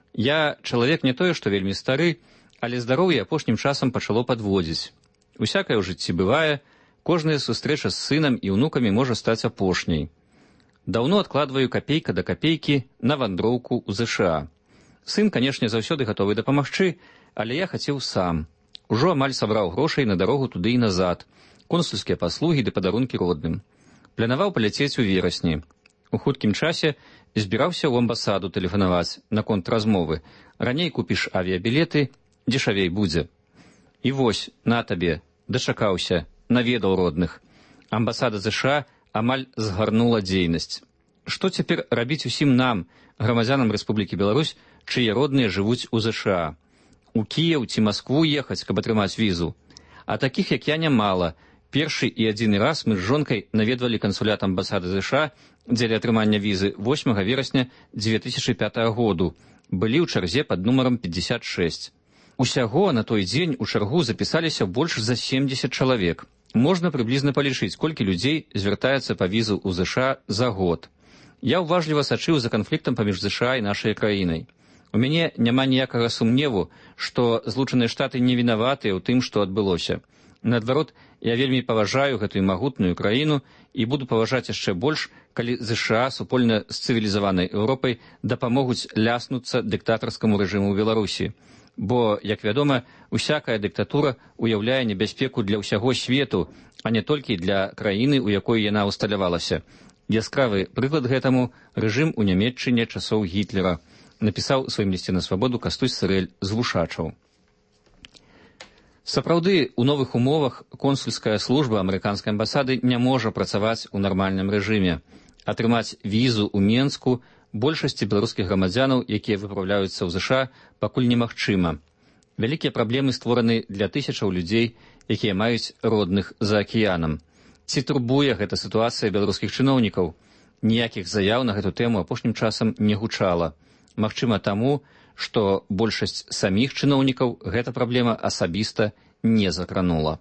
Я чалавек не тое, што вельмі стары, але здароўе апошнім часам пачало падводзіць. Усякае ў жыцці бывае, кожная сустрэча з сынам і ўнукамі можа стаць апошняй. Даўно адкладваю капейка да капейкі на вандроўку ў ЗША. Сын, канешне, заўсёды гатовы дапамагчы, але я хацеў сам. Ужо амаль сабраў грошай на дарогу туды і назад, консульскія паслугі ды падарункі родным. Планаваў паляцець у верасні. У хуткім часе збіраўся ў амбасаду тэлефанаваць наконт размовы. Раней купіш авіябілеты, дзешавей будзе. І вось, на табе, дачакаўся, наведаў родных. Амбасада ЗША амаль згарнула дзейнасць. Што цяпер рабіць усім нам, грамадзянам Рэспублікі Беларусь, чые родныя жывуць у ЗША? У Кіеў ці Маскву ехаць, каб атрымаць візу? А такіх, як я, нямала. Першы і адзіны раз мы з жонкай наведвалі кансулят амбасады ЗША дзеля атрымання візы 8 верасня 2005 году. Былі ў чарзе пад нумарам 56. Усяго на той дзень у чаргу запісаліся больш за 70 чалавек. Можна прыблізна палічыць, колькі людзей звяртаецца па візу ў ЗША за год. Я ўважліва сачыў за канфліктам паміж ЗША і нашай краінай. У мяне няма ніякага сумневу, што Злучаныя Штаты не вінаватыя ў тым, што адбылося. Наадварот, я вельмі паважаю гэтую магутную краіну і буду паважаць яшчэ больш, калі ЗША супольна з цывілізаванай Еўропай дапамогуць ляснуцца дыктатарскаму рэжыму ў Беларусі. Бо, як вядома, усякая дыктатура уяўляе небяспеку для ўсяго свету, а не толькі для краіны, у якой яна ўсталявалася. Яскравы прыклад гэтаму рэжым у Нямецчыне часоў Гітлера, напісаў у сваім лісце на свабоду Кастусь Сырэль з Вушачаў. Сапраўды, у новых умовах консульская служба амерыканскай амбасады не можа працаваць у нармальным рэжыме. Атрымаць візу ў Менску большасці беларускіх грамадзянаў, якія выпраўляюцца ў ЗША, пакуль немагчыма. Вялікія праблемы створаны для тысячаў людзей, якія маюць родных за акіянам. Ці турбуе гэта сітуацыя беларускіх чыноўнікаў? Ніякіх заяў на гэту тэму апошнім часам не гучала. Магчыма таму, што большасць саміх чыноўнікаў гэта праблема асабіста не закранула.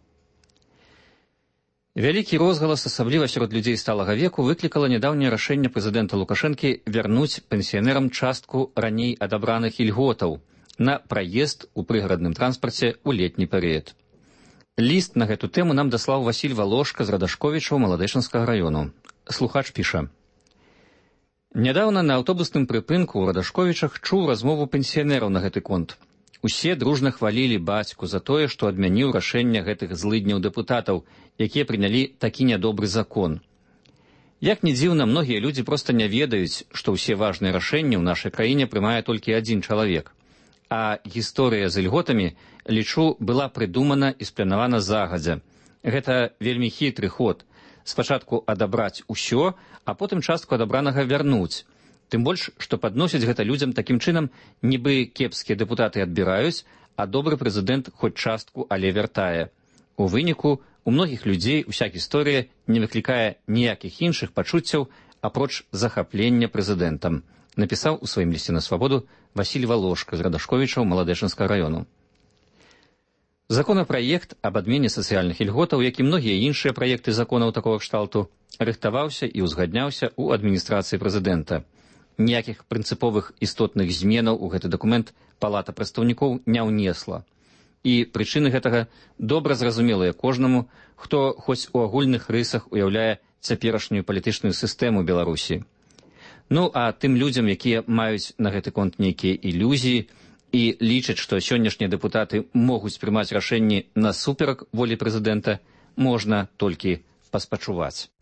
Вялікі розгалас, асабліва сярод людзей сталага веку, выклікала нядаўняе рашэнне прэзідэнта Лукашэнкі вярнуць пенсіянерам частку раней адабраных ільготаў на праезд у прыгарадным транспарце ў летні перыяд. Ліст на гэту тэму нам даслаў Васіль Валошка з Радашковічаў Маладэчанскага раёну. Слухач піша: «Нядаўна на аўтобусным прыпынку ў Радашковічах чуў размову пенсіянераў на гэты конт. Усе дружна хвалілі бацьку за тое, што адмяніў рашэнне гэтых злыдняў дэпутатаў, якія прынялі такі нядобры закон. Як ні дзіўна, многія людзі проста не ведаюць, што ўсе важныя рашэнні ў нашай краіне прымае толькі адзін чалавек. А гісторыя з ільготамі, лічу, была прыдумана і спланавана загадзя. Гэта вельмі хітры ход. Спачатку адабраць усё, а потым частку адабранага вярнуць. Тым больш, што падносяць гэта людзям такім чынам, нібы кепскія дэпутаты адбіраюць, а добры прэзідэнт хоць частку, але вяртае. У выніку, у многіх людзей уся гісторыя не выклікае ніякіх іншых пачуццяў, апроч захаплення прэзідэнтам, напісаў у сваім лісце на свабоду Васіль Валошка з Радашковічаў Маладэчанскага раёну. Законапраект аб адмене сацыяльных ільготаў, як і многія іншыя праекты законаў такога кшталту, рыхтаваўся і ўзгадняўся ў адміністрацыі прэзідэнта. Ніякіх прынцыповых істотных зменаў у гэты дакумент Палата прадстаўнікоў не ўнесла. І прычыны гэтага добра зразумелыя кожнаму, хто хоць у агульных рысах уяўляе цяперашнюю палітычную сістэму Беларусі. Ну, а тым людзям, якія маюць на гэты конт нейкія ілюзіі і лічаць, што сённяшнія дэпутаты могуць прымаць рашэнні насуперак волі прэзідэнта, можна толькі паспачуваць.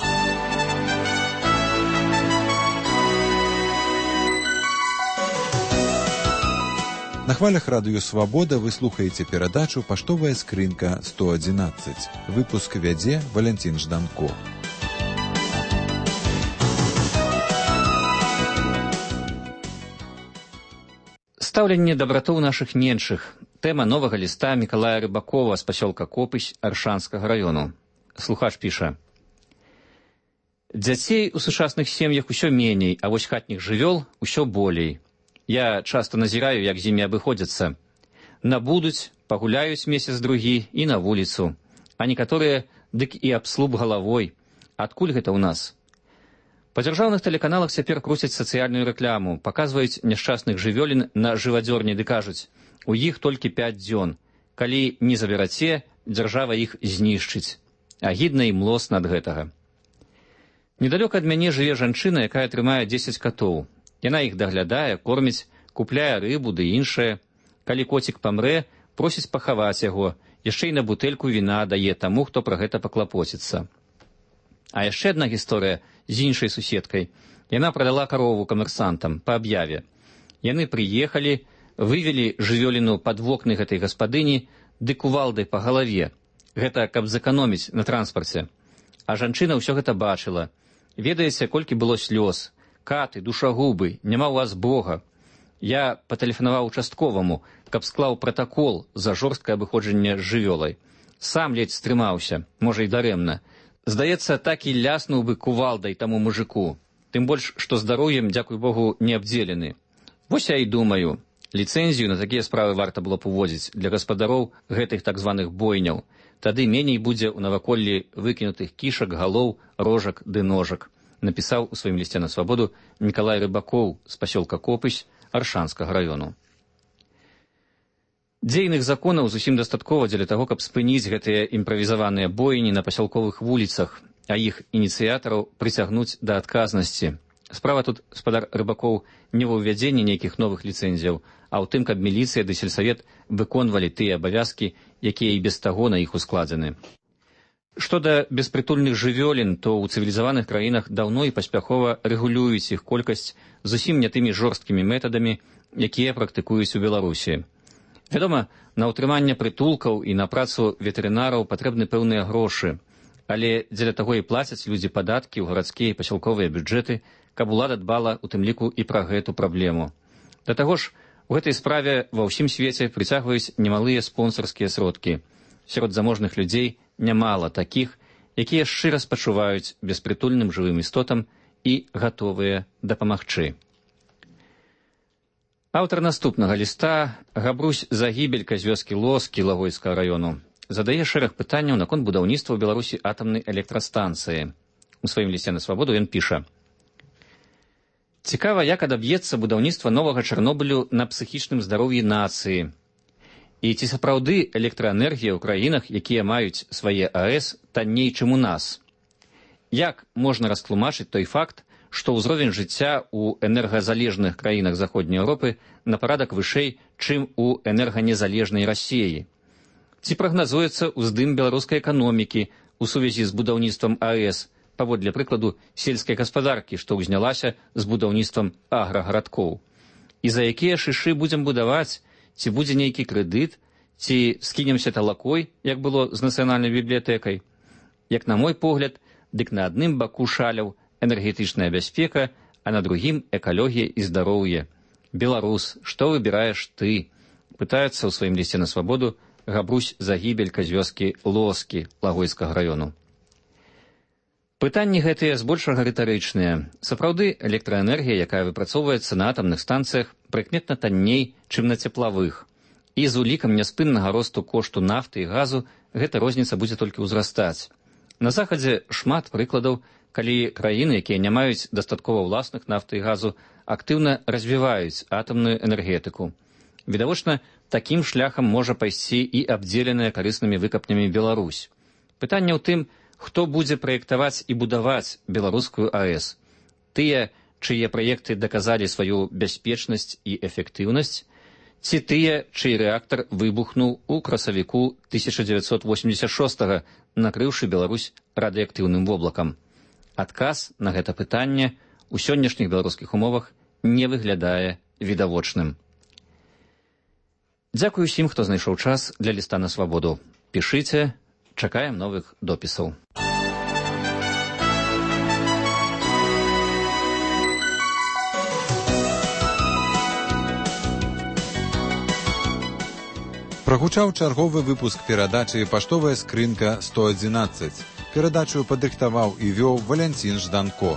На хвалях радыё «Свабода» вы слухаеце перадачу «Паштовая скрынка 111». Выпуск вядзе Валянцін Жданко. Стаўленне дабратоў нашых меншых. Тэма новага ліста Мікалая Рыбакова з пасёлка Копысь Аршанскага раёну. Слухач піша: «Дзяцей у сучасных сем'ях усё меней, а вось хатніх жывёл усё болей. Я часта назіраю, як з імі абыходзяцца. Набудуць, пагуляюць месяц-другі і на вуліцу. А некаторыя дык і аб слуп галавой. Адкуль гэта ў нас? Па дзяржаўных тэлеканалах цяпер круцяць сацыяльную рэкламу, паказваюць няшчасных жывёлін на жывадзёрні ды кажуць: у іх толькі 5 дзён. Калі не забераце, дзяржава іх знішчыць. Агідна і млосна ад гэтага. Недалёка ад мяне жыве жанчына, якая трымае 10 катоў. Яна іх даглядае, корміць, купляе рыбу ды іншае. Калі коцік памрэ, просіць пахаваць яго, яшчэ і на бутэльку віна дае таму, хто пра гэта паклапоціцца. А яшчэ адна гісторыя з іншай суседкай. Яна прадала карову камерсантам па аб'яве. Яны прыехалі, вывелі жывёліну пад вокны гэтай гаспадыні ды кувалдай па галаве. Гэта каб зэканоміць на транспарце. А жанчына ўсё гэта бачыла. Ведаеце, колькі было слёз. Каты, душагубы, няма ў вас Бога. Я патэлефанаваў участковаму, каб склаў пратакол за жорсткае абыходжанне з жывёлай. Сам ледзь стрымаўся, можа і дарэмна. Здаецца, так і ляснуў бы кувалдай таму мужику. Тым больш, што здароўем, дзякуй Богу, не абдзелены. Вось я і думаю, ліцэнзію на такія справы варта было б уводзіць для гаспадароў гэтых так званых бойняў. Тады меней будзе ў наваколлі выкінутых кішак, галоў, рожак ды ножак. Напісаў у сваім лісце на Свабоду Мікалай Рыбакоў з пасёлка Копысь Аршанскага раёну. Дзейных законаў зусім дастаткова дзеля таго, каб спыніць гэтыя імправізаваныя бойні на пасялковых вуліцах, а іх ініцыятараў прыцягнуць да адказнасці. Справа тут, спадар Рыбакоў, не ва ўвядзенні нейкіх новых ліцэнзіяў, а ў тым, каб міліцыя ды сельсавет выконвалі тыя абавязкі, якія і без таго на іх ускладзены. Што да беспрытульных жывёлін, то ў цывілізаваных краінах даўно і паспяхова рэгулююць іх колькасць зусім не тымі жорсткімі метадамі, якія практыкуюць у Беларусі. Вядома, на ўтрыманне прытулкаў і на працу ветэрынараў патрэбны пэўныя грошы, але дзеля таго і плацяць людзі падаткі ў гарадскія і пасялковыя бюджэты, каб улада дбала у тым ліку і пра гэту праблему. Да таго ж, у гэтай справе ва ўсім свеце прыцягваюць немалыя спонсарскія сродкі. Сярод заможных людзей нямала такіх, якія шчыра спачуваюць беспрытульным жывым істотам і гатовыя дапамагчы. Аўтар наступнага ліста, Габрусь Загібелька з вёскі Лоскі Лагойскага раёну, задае шэраг пытанняў наконт будаўніцтва ў Беларусі атамнай электрастанцыі. У сваім лісце на Свабоду ён піша: «Цікава, як адаб'ецца будаўніцтва новага Чарнобылю на псіхічным здароўі нацыі. І ці сапраўды электраэнергія ў краінах, якія маюць свае АЭС, танней, чым у нас? Як можна растлумачыць той факт, што ўзровень жыцця ў энергазалежных краінах Заходняй Еўропы на парадак вышэй, чым у энерганезалежнай Расіі? Ці прагназуецца ўздым беларускай эканомікі ў сувязі з будаўніцтвам АЭС, паводле прыкладу сельскай гаспадаркі, што ўзнялася з будаўніцтвам аграгарадкоў? І за якія шышы будзем будаваць? Ці будзе нейкі крэдыт, ці скінемся талакой, як было з нацыянальнай бібліятэкай? Як на мой погляд, дык на адным баку шаляў энергетычная бяспека, а на другім экалогія і здароўе. Беларус, што выбіраеш ты? Пытаецца ў сваім лісце на Свабоду Габрусь Загібелька з вёскі Лоскі Лагойскага раёну. Пытанні гэтыя збольшага рытарычныя. Сапраўды, электраэнергія, якая выпрацоўваецца на атамных станцыях, прыкметна танней, чым на цеплавых. І з улікам няспыннага росту кошту нафты і газу гэта розніца будзе толькі ўзрастаць. На захадзе шмат прыкладаў, калі краіны, якія не маюць дастаткова ўласных нафты і газу, актыўна развіваюць атамную энергетыку. Відавочна, Такім шляхам можа пайсці і абдзеленая карыснымі выкапнямі Беларусь. Пытанне ў тым, хто будзе праектаваць і будаваць беларускую АЭС. Тыя, чые праекты даказалі сваю бяспечнасць і эфектыўнасць, ці тыя, чый рэактар выбухнуў у красавіку 1986-го, накрыўшы Беларусь радыеактыўным воблакам. Адказ на гэта пытанне у сённяшніх беларускіх умовах не выглядае відавочным. Дзякую усім, хто знайшоў час для ліста на свабоду. Пішыце, чакаем новых допісаў. Прагучаў чарговы выпуск перадачы «Паштовая скрынка 111». Перадачу падрыхтаваў і вёў Валянцін Жданко.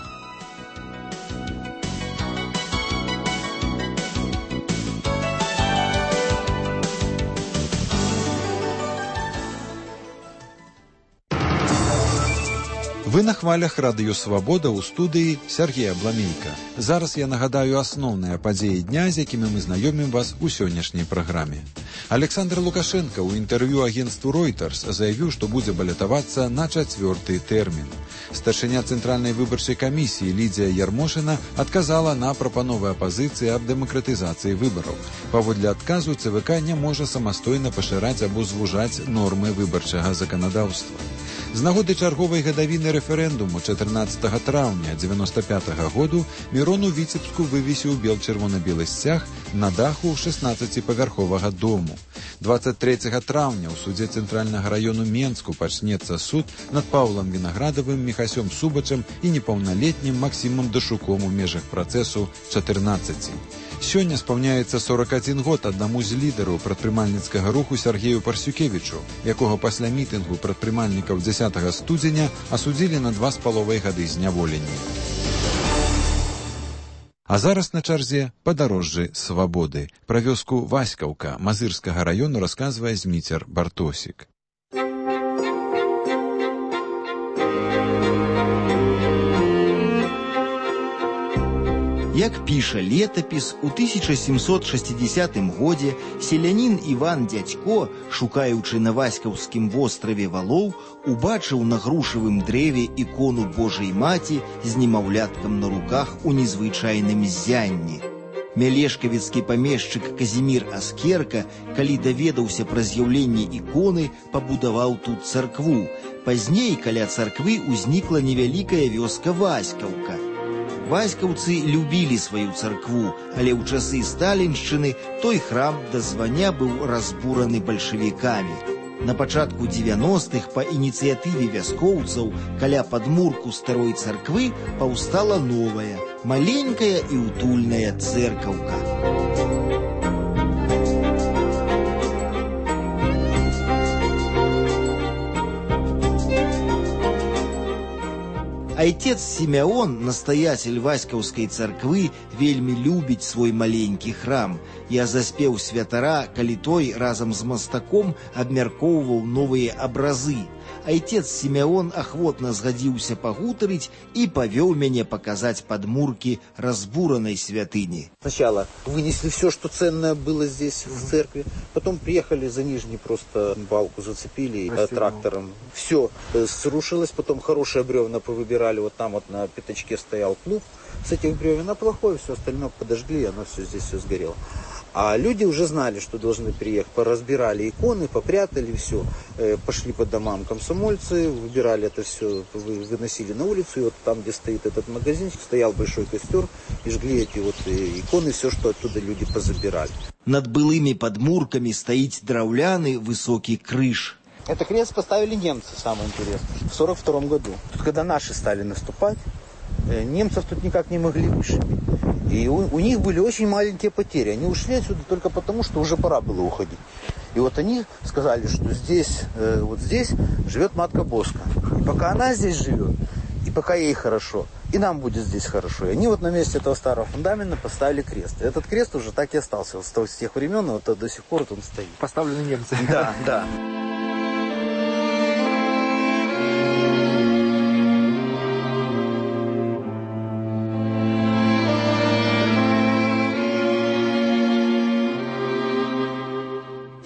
Вы на хвалях радыё «Свабода» ў студыі Сергея Бламейка. Зараз я нагадаю асноўныя падзеі дня, з якімі мы знаёмім вас у сённяшняй праграме. Александр Лукашенко ў інтэрв'ю агенцтву Reuters заявіў, што будзе балятавацца на 4-й тэрмін. Старшыня Цэнтральнай выбарчай камісіі Лідзія Ярмошына адказала на прапановы апазіцыі аб дэмакратызацыі выбараў. Паводле адказу ЦВК не можа самастойна пашыраць або звужаць нормы выбарчага заканадаўства. З нагоды чарговай гадавіны рэферэндуму 14 траўня 95-го году Мірон у Віцебску вывесіў бел-чырвона-белы сцяг на даху 16-павярховага дому. 23 траўня ў судзе Цэнтральнага раёну Менску пачнецца суд над Паўлам Вінаградавым, Міхасём Субачам і непаўналетнім Максімам Дашуком у межах працэсу 14. Сёння спаўняецца 41 год аднаму з лідараў прадпрымальніцкага руху Сергею Парсюкевічу, якога пасля мітынгу прадпрымальнікаў 10 студзеня асудзілі на 2,5 гады зняволення. А зараз на чарзе падарожжы свабоды. Пра вёску Васькаўка Мазырскага раёну расказвае Зміцер Бартосік. Як піша летапіс, у 1760 годзе селянін Іван Дзядзько, шукаючы на Васькаўскім востраве валоў, убачыў на грушавым дрэве ікону Божай Маці з немаўляткам на руках у незвычайным ззянні. Мялешкавіцкі памешчык Казімір Аскерка, калі даведаўся пра з'яўленне іконы, пабудаваў тут царкву. Пазней каля царквы ўзнікла невялікая вёска Васькаўка. Васькаўцы любілі сваю царкву, але ў часы сталіншчыны той храм да звання быў разбураны бальшавікамі. На пачатку 90-х па ініцыятыве вяскоўцаў каля падмурку старой царквы паўстала новая, маленькая і утульная цэркаўка. Отец Сімеон, настоятель Васькаўскай царквы, вельмі любіць свой маленькі храм. Я заспеў святара, калі той разам з мастаком абмяркоўваў новыя абразы. Отец Сімеон ахвотна згадзіўся пагутарыць і павёў мяне показать подмурки разбуранной святыни. Сначала вынесли все, что ценное было здесь в церкви, потом приехали за нижний, просто балку зацепили трактором. Все срушилось, потом хорошие бревна повыбирали, вот там вот на пятачке стоял плуг с этих бревен, а плохое все остальное подожгли, и оно все здесь все сгорело. А люди уже знали, что должны приехать, поразбирали иконы, попрятали все, пошли по домам комсомольцы, выбирали это все, выносили на улицу, и вот там, где стоит этот магазинчик, стоял большой костер, и жгли эти вот иконы, все, что оттуда люди позабирали. Над былыми подмурками стоит драўляны высокий крыж. Это крест поставили немцы, самое интересное, в 1942 году. Тут, когда наши стали наступать, немцев тут никак не могли вышибить. И у них были очень маленькие потери. Они ушли отсюда только потому, что уже пора было уходить. И вот они сказали, что здесь, вот здесь живет матка Боска. И пока она здесь живет, и пока ей хорошо, и нам будет здесь хорошо. И они вот на месте этого старого фундамента поставили крест. И этот крест уже так и остался. Вот с тех времен, вот до сих пор вот он стоит. Поставленный немцами. Да, да.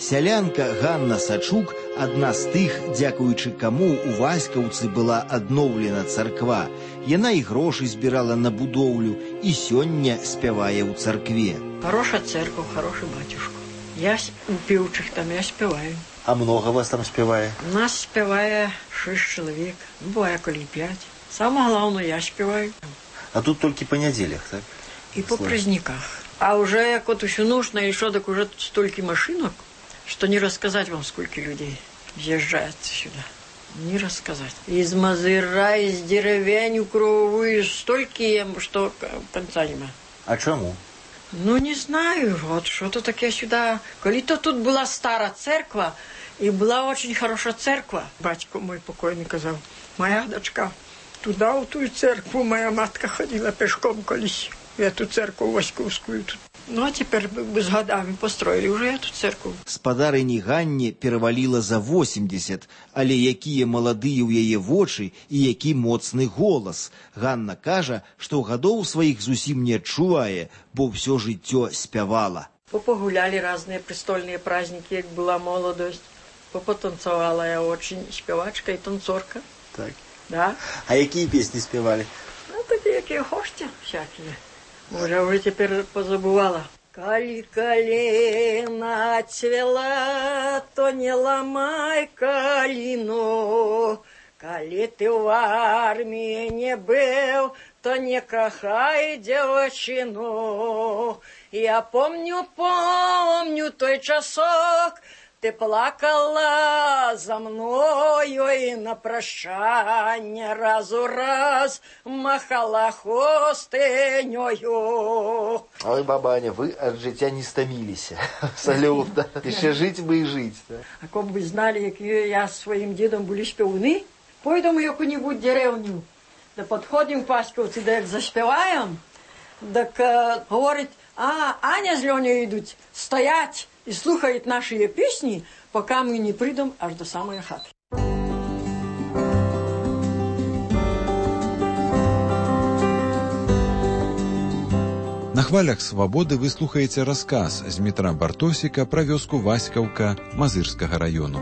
Сялянка Ганна Сачук адна з тых, дзякуючы каму у Васькаўцы была адноўлена царква. Яна і грошы збірала на будоўлю і сёння спявае ў царкве. Хорошая церковь, хороший батюшка. Я у певчих там, я спеваю. А много вас там спевае? Нас спевае 6 человек, бывает коли 5. Самое главное, я спеваю. А тут только по неделях, так? И по праздниках. А уже, как вот еще нужно, еще так уже столько машинок, что не рассказать вам, сколько людей въезжает сюда. Не рассказать. Из Мазыра, из деревень круговую, столько, что конца нема. А чему? Ну, не знаю, вот что-то такое сюда. Коли-то тут была старая церковь, и была очень хорошая церковь. Батько мой покойный сказал, моя дочка, туда, в ту церковь, моя матка ходила пешком колись. В эту церковь Васьковскую тут. Ну, а теперь с годами построили уже эту церковь. Спадарыні Ганне пераваліла за 80, але якія маладыя ў яе вочы і які моцны голас. Ганна кажа, што гадоў сваіх зусім не адчувае, бо ўсё жыццё спявала. Попогуляли разные престольные праздники, как была молодость. Попотанцевала я очень, спевачка и танцорка. Так. Да. А якія песні спевали? Ну, такие, какие хочете, всякие. Уже теперь позабывала. Коли калина цвела, то не ломай калину. Коли ты в армии не был, то не кахай девочину. Я помню той часок, ты плакала за мною и на прощание раз махала хустынёю. Ой, бабаня, вы от життя не стомились. Абсолютно. Еще жить бы и жить. А как бы знали, какие я с своим дедом были спевуны, пойдем в какую-нибудь деревню, да подходим к Васьковці, да як заспеваем, так говорит, Аня с Леней идут, стоять и слухают наши песни, пока мы не придем аж до самой хаты. На хвалях свабоды вы слухаеце расказ з Дмітра Бартосіка пра вёску Васькаўка Мазырскага раёну.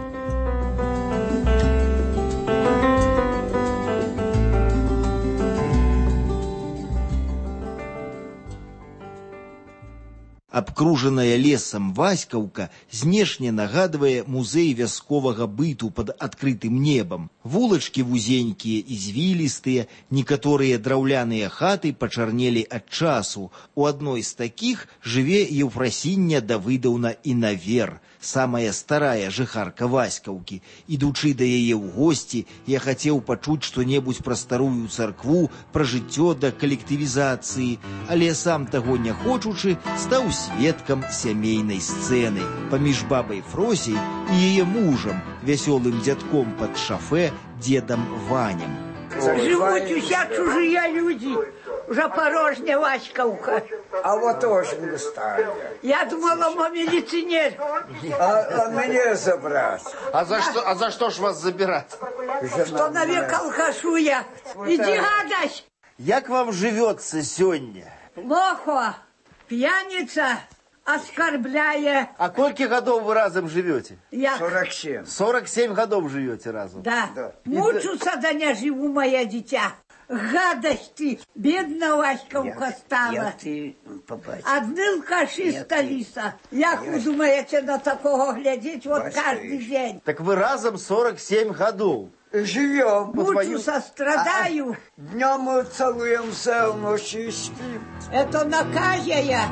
Абкружаная лесам Васькаўка знешне нагадвае музей вясковага быту пад адкрытым небам. Вулачкі вузенькія і звілістыя, некаторыя драўляныя хаты пачарнелі ад часу. У адной з такіх жыве Еўфрасіння Давыдаўна Інавер, самая старая жыхарка Васькаўкі. Ідучы да яе ў госці, я хацеў пачуць што-небудзь пра старую царкву, пра жыццё да калектывізацыі, але сам таго не хочучы, стаў сведкам сямейнай сцэны паміж бабай Фросей і яе мужам, вясёлым дзядком пад шафе, дедам Ваням. Живут уся чужие люди. Уже порожняя Васьковка. А вот очень старая. Я думала, мы милиционер. А мне забрать. А за что ж вас забирать? Что навек алкашу я. Иди гадать. Як вам живется сегодня? Плохо. Пьяница оскорбляя. А сколько годов вы разом живете? Я 47. 47 годов живете разом? Да. Мучуся, да не живу, моя дитя. Гадость ты, бедная Васьковка стала. Ты побачишь. Одни алкаши сталися. Як ви думаєте на такого глядеть вот каждый день? Так вы разом 47 годов. Живем. Мучуся, страдаю. Днем мы целуемся, ночью спим. Это наказия.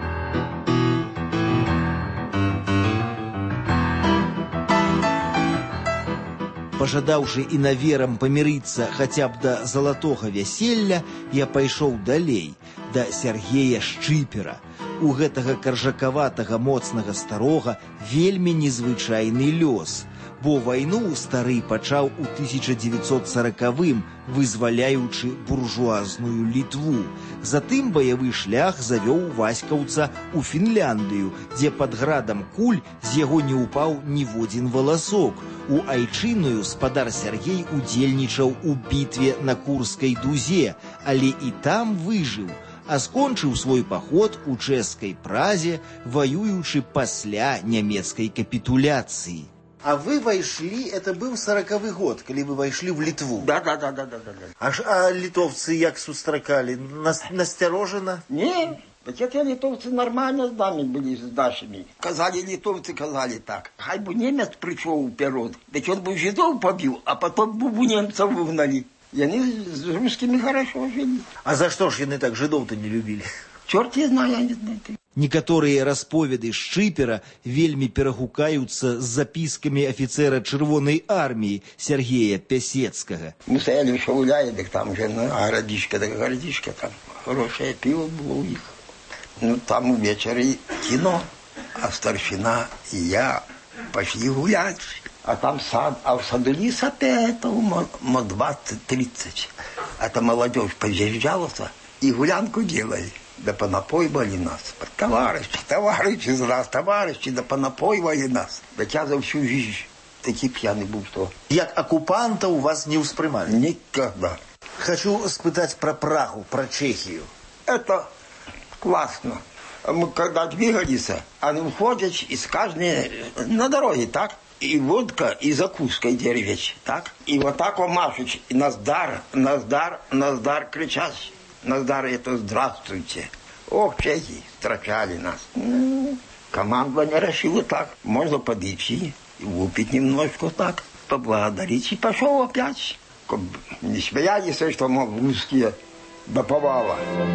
Пажадаўшы інаверам памірыцца хаця б да залатога вяселля, я пайшоў далей, да Сяргея Шчыпера. У гэтага каржакаватага моцнага старога вельмі незвычайны лёс, бо вайну стары пачаў у 1940-м, вызваляючы буржуазную Літву. Затым баявы шлях завёў васькаўца ў Фінляндыю, дзе пад градам куль з яго не ўпаў ніводзін валасок. У айчынную спадар Сяргей удзельнічаў у бітве на Курскай дузе, але і там выжыў. а скончыў свой паход у чэшскай Празе, ваюючы пасля нямецкай капітуляцыі. А вы вошли, это был 40-й год, когда вы вошли в Литву? Да. А литовцы як сустракали? Настороженно? Нет, так эти литовцы нормально с нами были, с нашими. Казали литовцы, казали так. Хай бы немец пришел вперед, так он бы жидов побил, а потом бы немцев выгнали. И они с русскими хорошо жили. А за что ж они так жидов-то не любили? Черт я знаю, я не знаю. Некаторыя расповеды Шчыпера вельмі перагукаюцца з запіскамі афіцэра Чырвонай арміі Сергея Пясецкага. Мы стояли в Шауляе, так там же, городишко, там хорошее пиво было у них. Ну, там вечером кино, а старшина и я пошли гулять. А там сад, а в саду лис опять, это 20-30. Это молодежь позъезжалась и гулянку делали. Да понапойвали нас. Товарищи из нас, товарищи, да понапойвали нас. Да я за всю жизнь такий пьяный был, что... Як оккупанта у вас не успрымали? Никогда. Хочу спытать про Прагу, про Чехию. Это классно. Мы когда двигались, они уходят из каждой на дороге, так? И водка, и закуска, и деревич, так? И вот так он машут, и наздар кричат. Наздар, это здравствуйте. Ох, чехи, встречали нас. Команда не решила так. Можно подойти и выпить немножко так, поблагодарить. И пошел опять. Не смеялись, что мы русские до повала.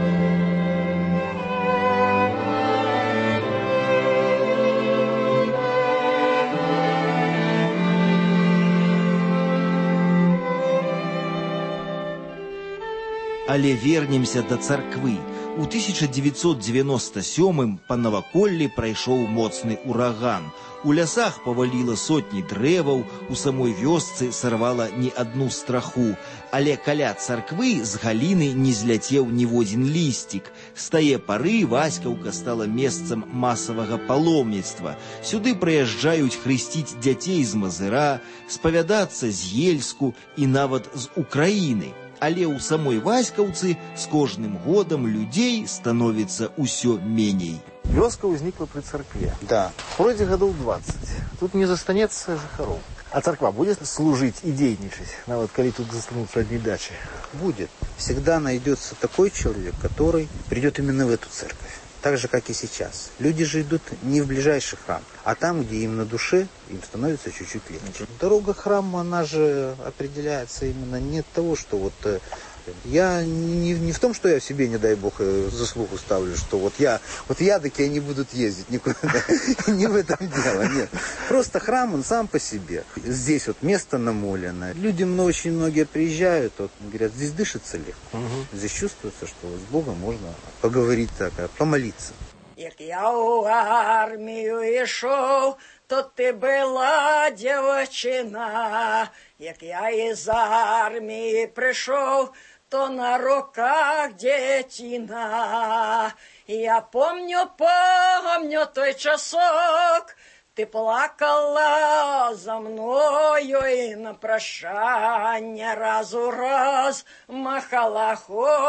Але вернемся да царквы. У 1997-м па Наваколлі прайшоў моцны ураган. У лясах паваліла сотні дрэваў, у самой вёсцы сарвала не адну страху. Але каля царквы з галіны не зляцеў ніводзін лісцік. З тае пары Васькаўка стала месцам масавага паломніцтва. Сюды прыязджаюць хрысціць дзяцей з Мазыра, спавядацца з Ельску і нават з Украіны. Але ў самой Васькаўцы з кожным годам людзей становіцца ўсё меней. Вёска ўзнікла пры царкве. Да. Пройдзе гадоў 20. Тут не застанецца жыхароў. А царква будет служить и дейничать, вот коли тут застанутся одни дачи? Будет. Всегда найдется такой человек, который придет именно в эту церковь. Так же, как и сейчас. Люди же идут не в ближайший храм, а там, где им на душе, им становится чуть-чуть легче. Дорога к храму, она же определяется именно не от того, что вот... Я не в том, что я в себе, не дай бог, заслугу ставлю, что вот я так и не будут ездить никуда. Не в этом дело, нет. Просто храм, он сам по себе. Здесь вот место намолено. Люди очень многие приезжают, вот, говорят, здесь дышится легко. Здесь чувствуется, что с Богом можно поговорить так, помолиться. Як я у армію йшов, то ти була дівчина. Як я із армії прийшов, то на руках дитина. Я помню той часок, ти плакала за мною і на прощання раз у раз махала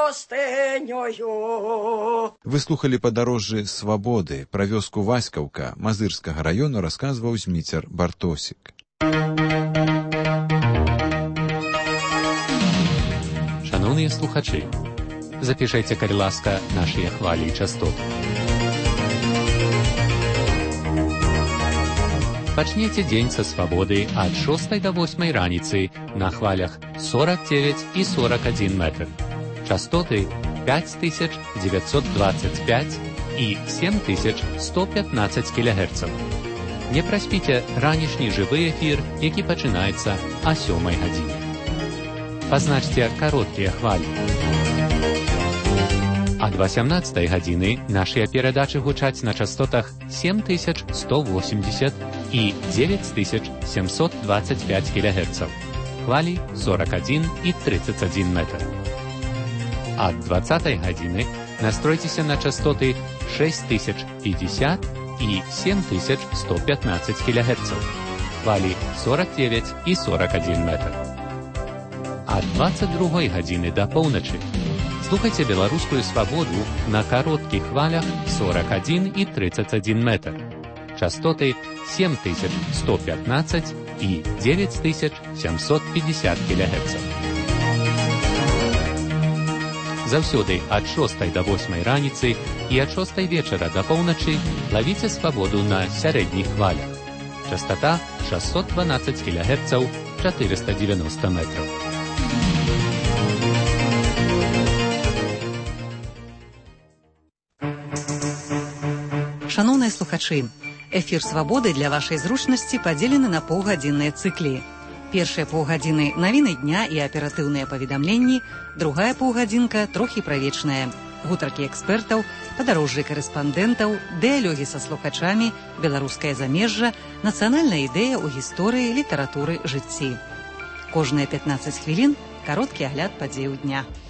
хустинёю. Вы слухали падарожжы свабоды. Пра вёску Васькаўка Мазырскага раёну расказваў Зміцер Бартосік. Шановні слухачі, запишайте, калі ласка, наші хвалі і частоты. Пачнеце дзень са свабоды ад 6 до 8 раніцы на хвалях 49 і 41 метр. Частоты 5925 і 7115 кГц. Не праспіце ранішні жывы эфір, які пачынаецца о 7 гадзіне. Пазначце кароткія хвалі. Ад 18 гадзіны нашыя перадачы гучаць на частотах 7180 і 9725 кГц. Хвалі 41 і 31 метр. Ад 20 гадзіны настройцеся на частоты 6050 і 7115 кГц. Хвалі 49 і 41 метр. Ад 22 гадзіны да поўначы Слухайте «Белорусскую свободу» на коротких хвалях 41 и 31 метр. Частоты 7115 и 9750 кГц. Заўсёды ад 6 до 8 раніцы і ад 6 вечара до поўначы лавіце свабоду на сярэдніх хвалях. Частота 612 кГц, 490 метров. Шановныя слухачы, эфір «Свабоды» для вашай зручнасці падзелены на паўгадзінныя цыклі. Першыя паўгадзіны – навіны дня і аператыўныя паведамленні, другая паўгадзінка – трохі правечная. Гутаркі экспертаў, падарожжы карэспандэнтаў, дыялогі са слухачамі, беларускае замежжа, нацыянальная ідэя ў гісторыі, літаратуры, жыцці. Кожныя 15 хвілін – кароткі агляд падзеяў дня.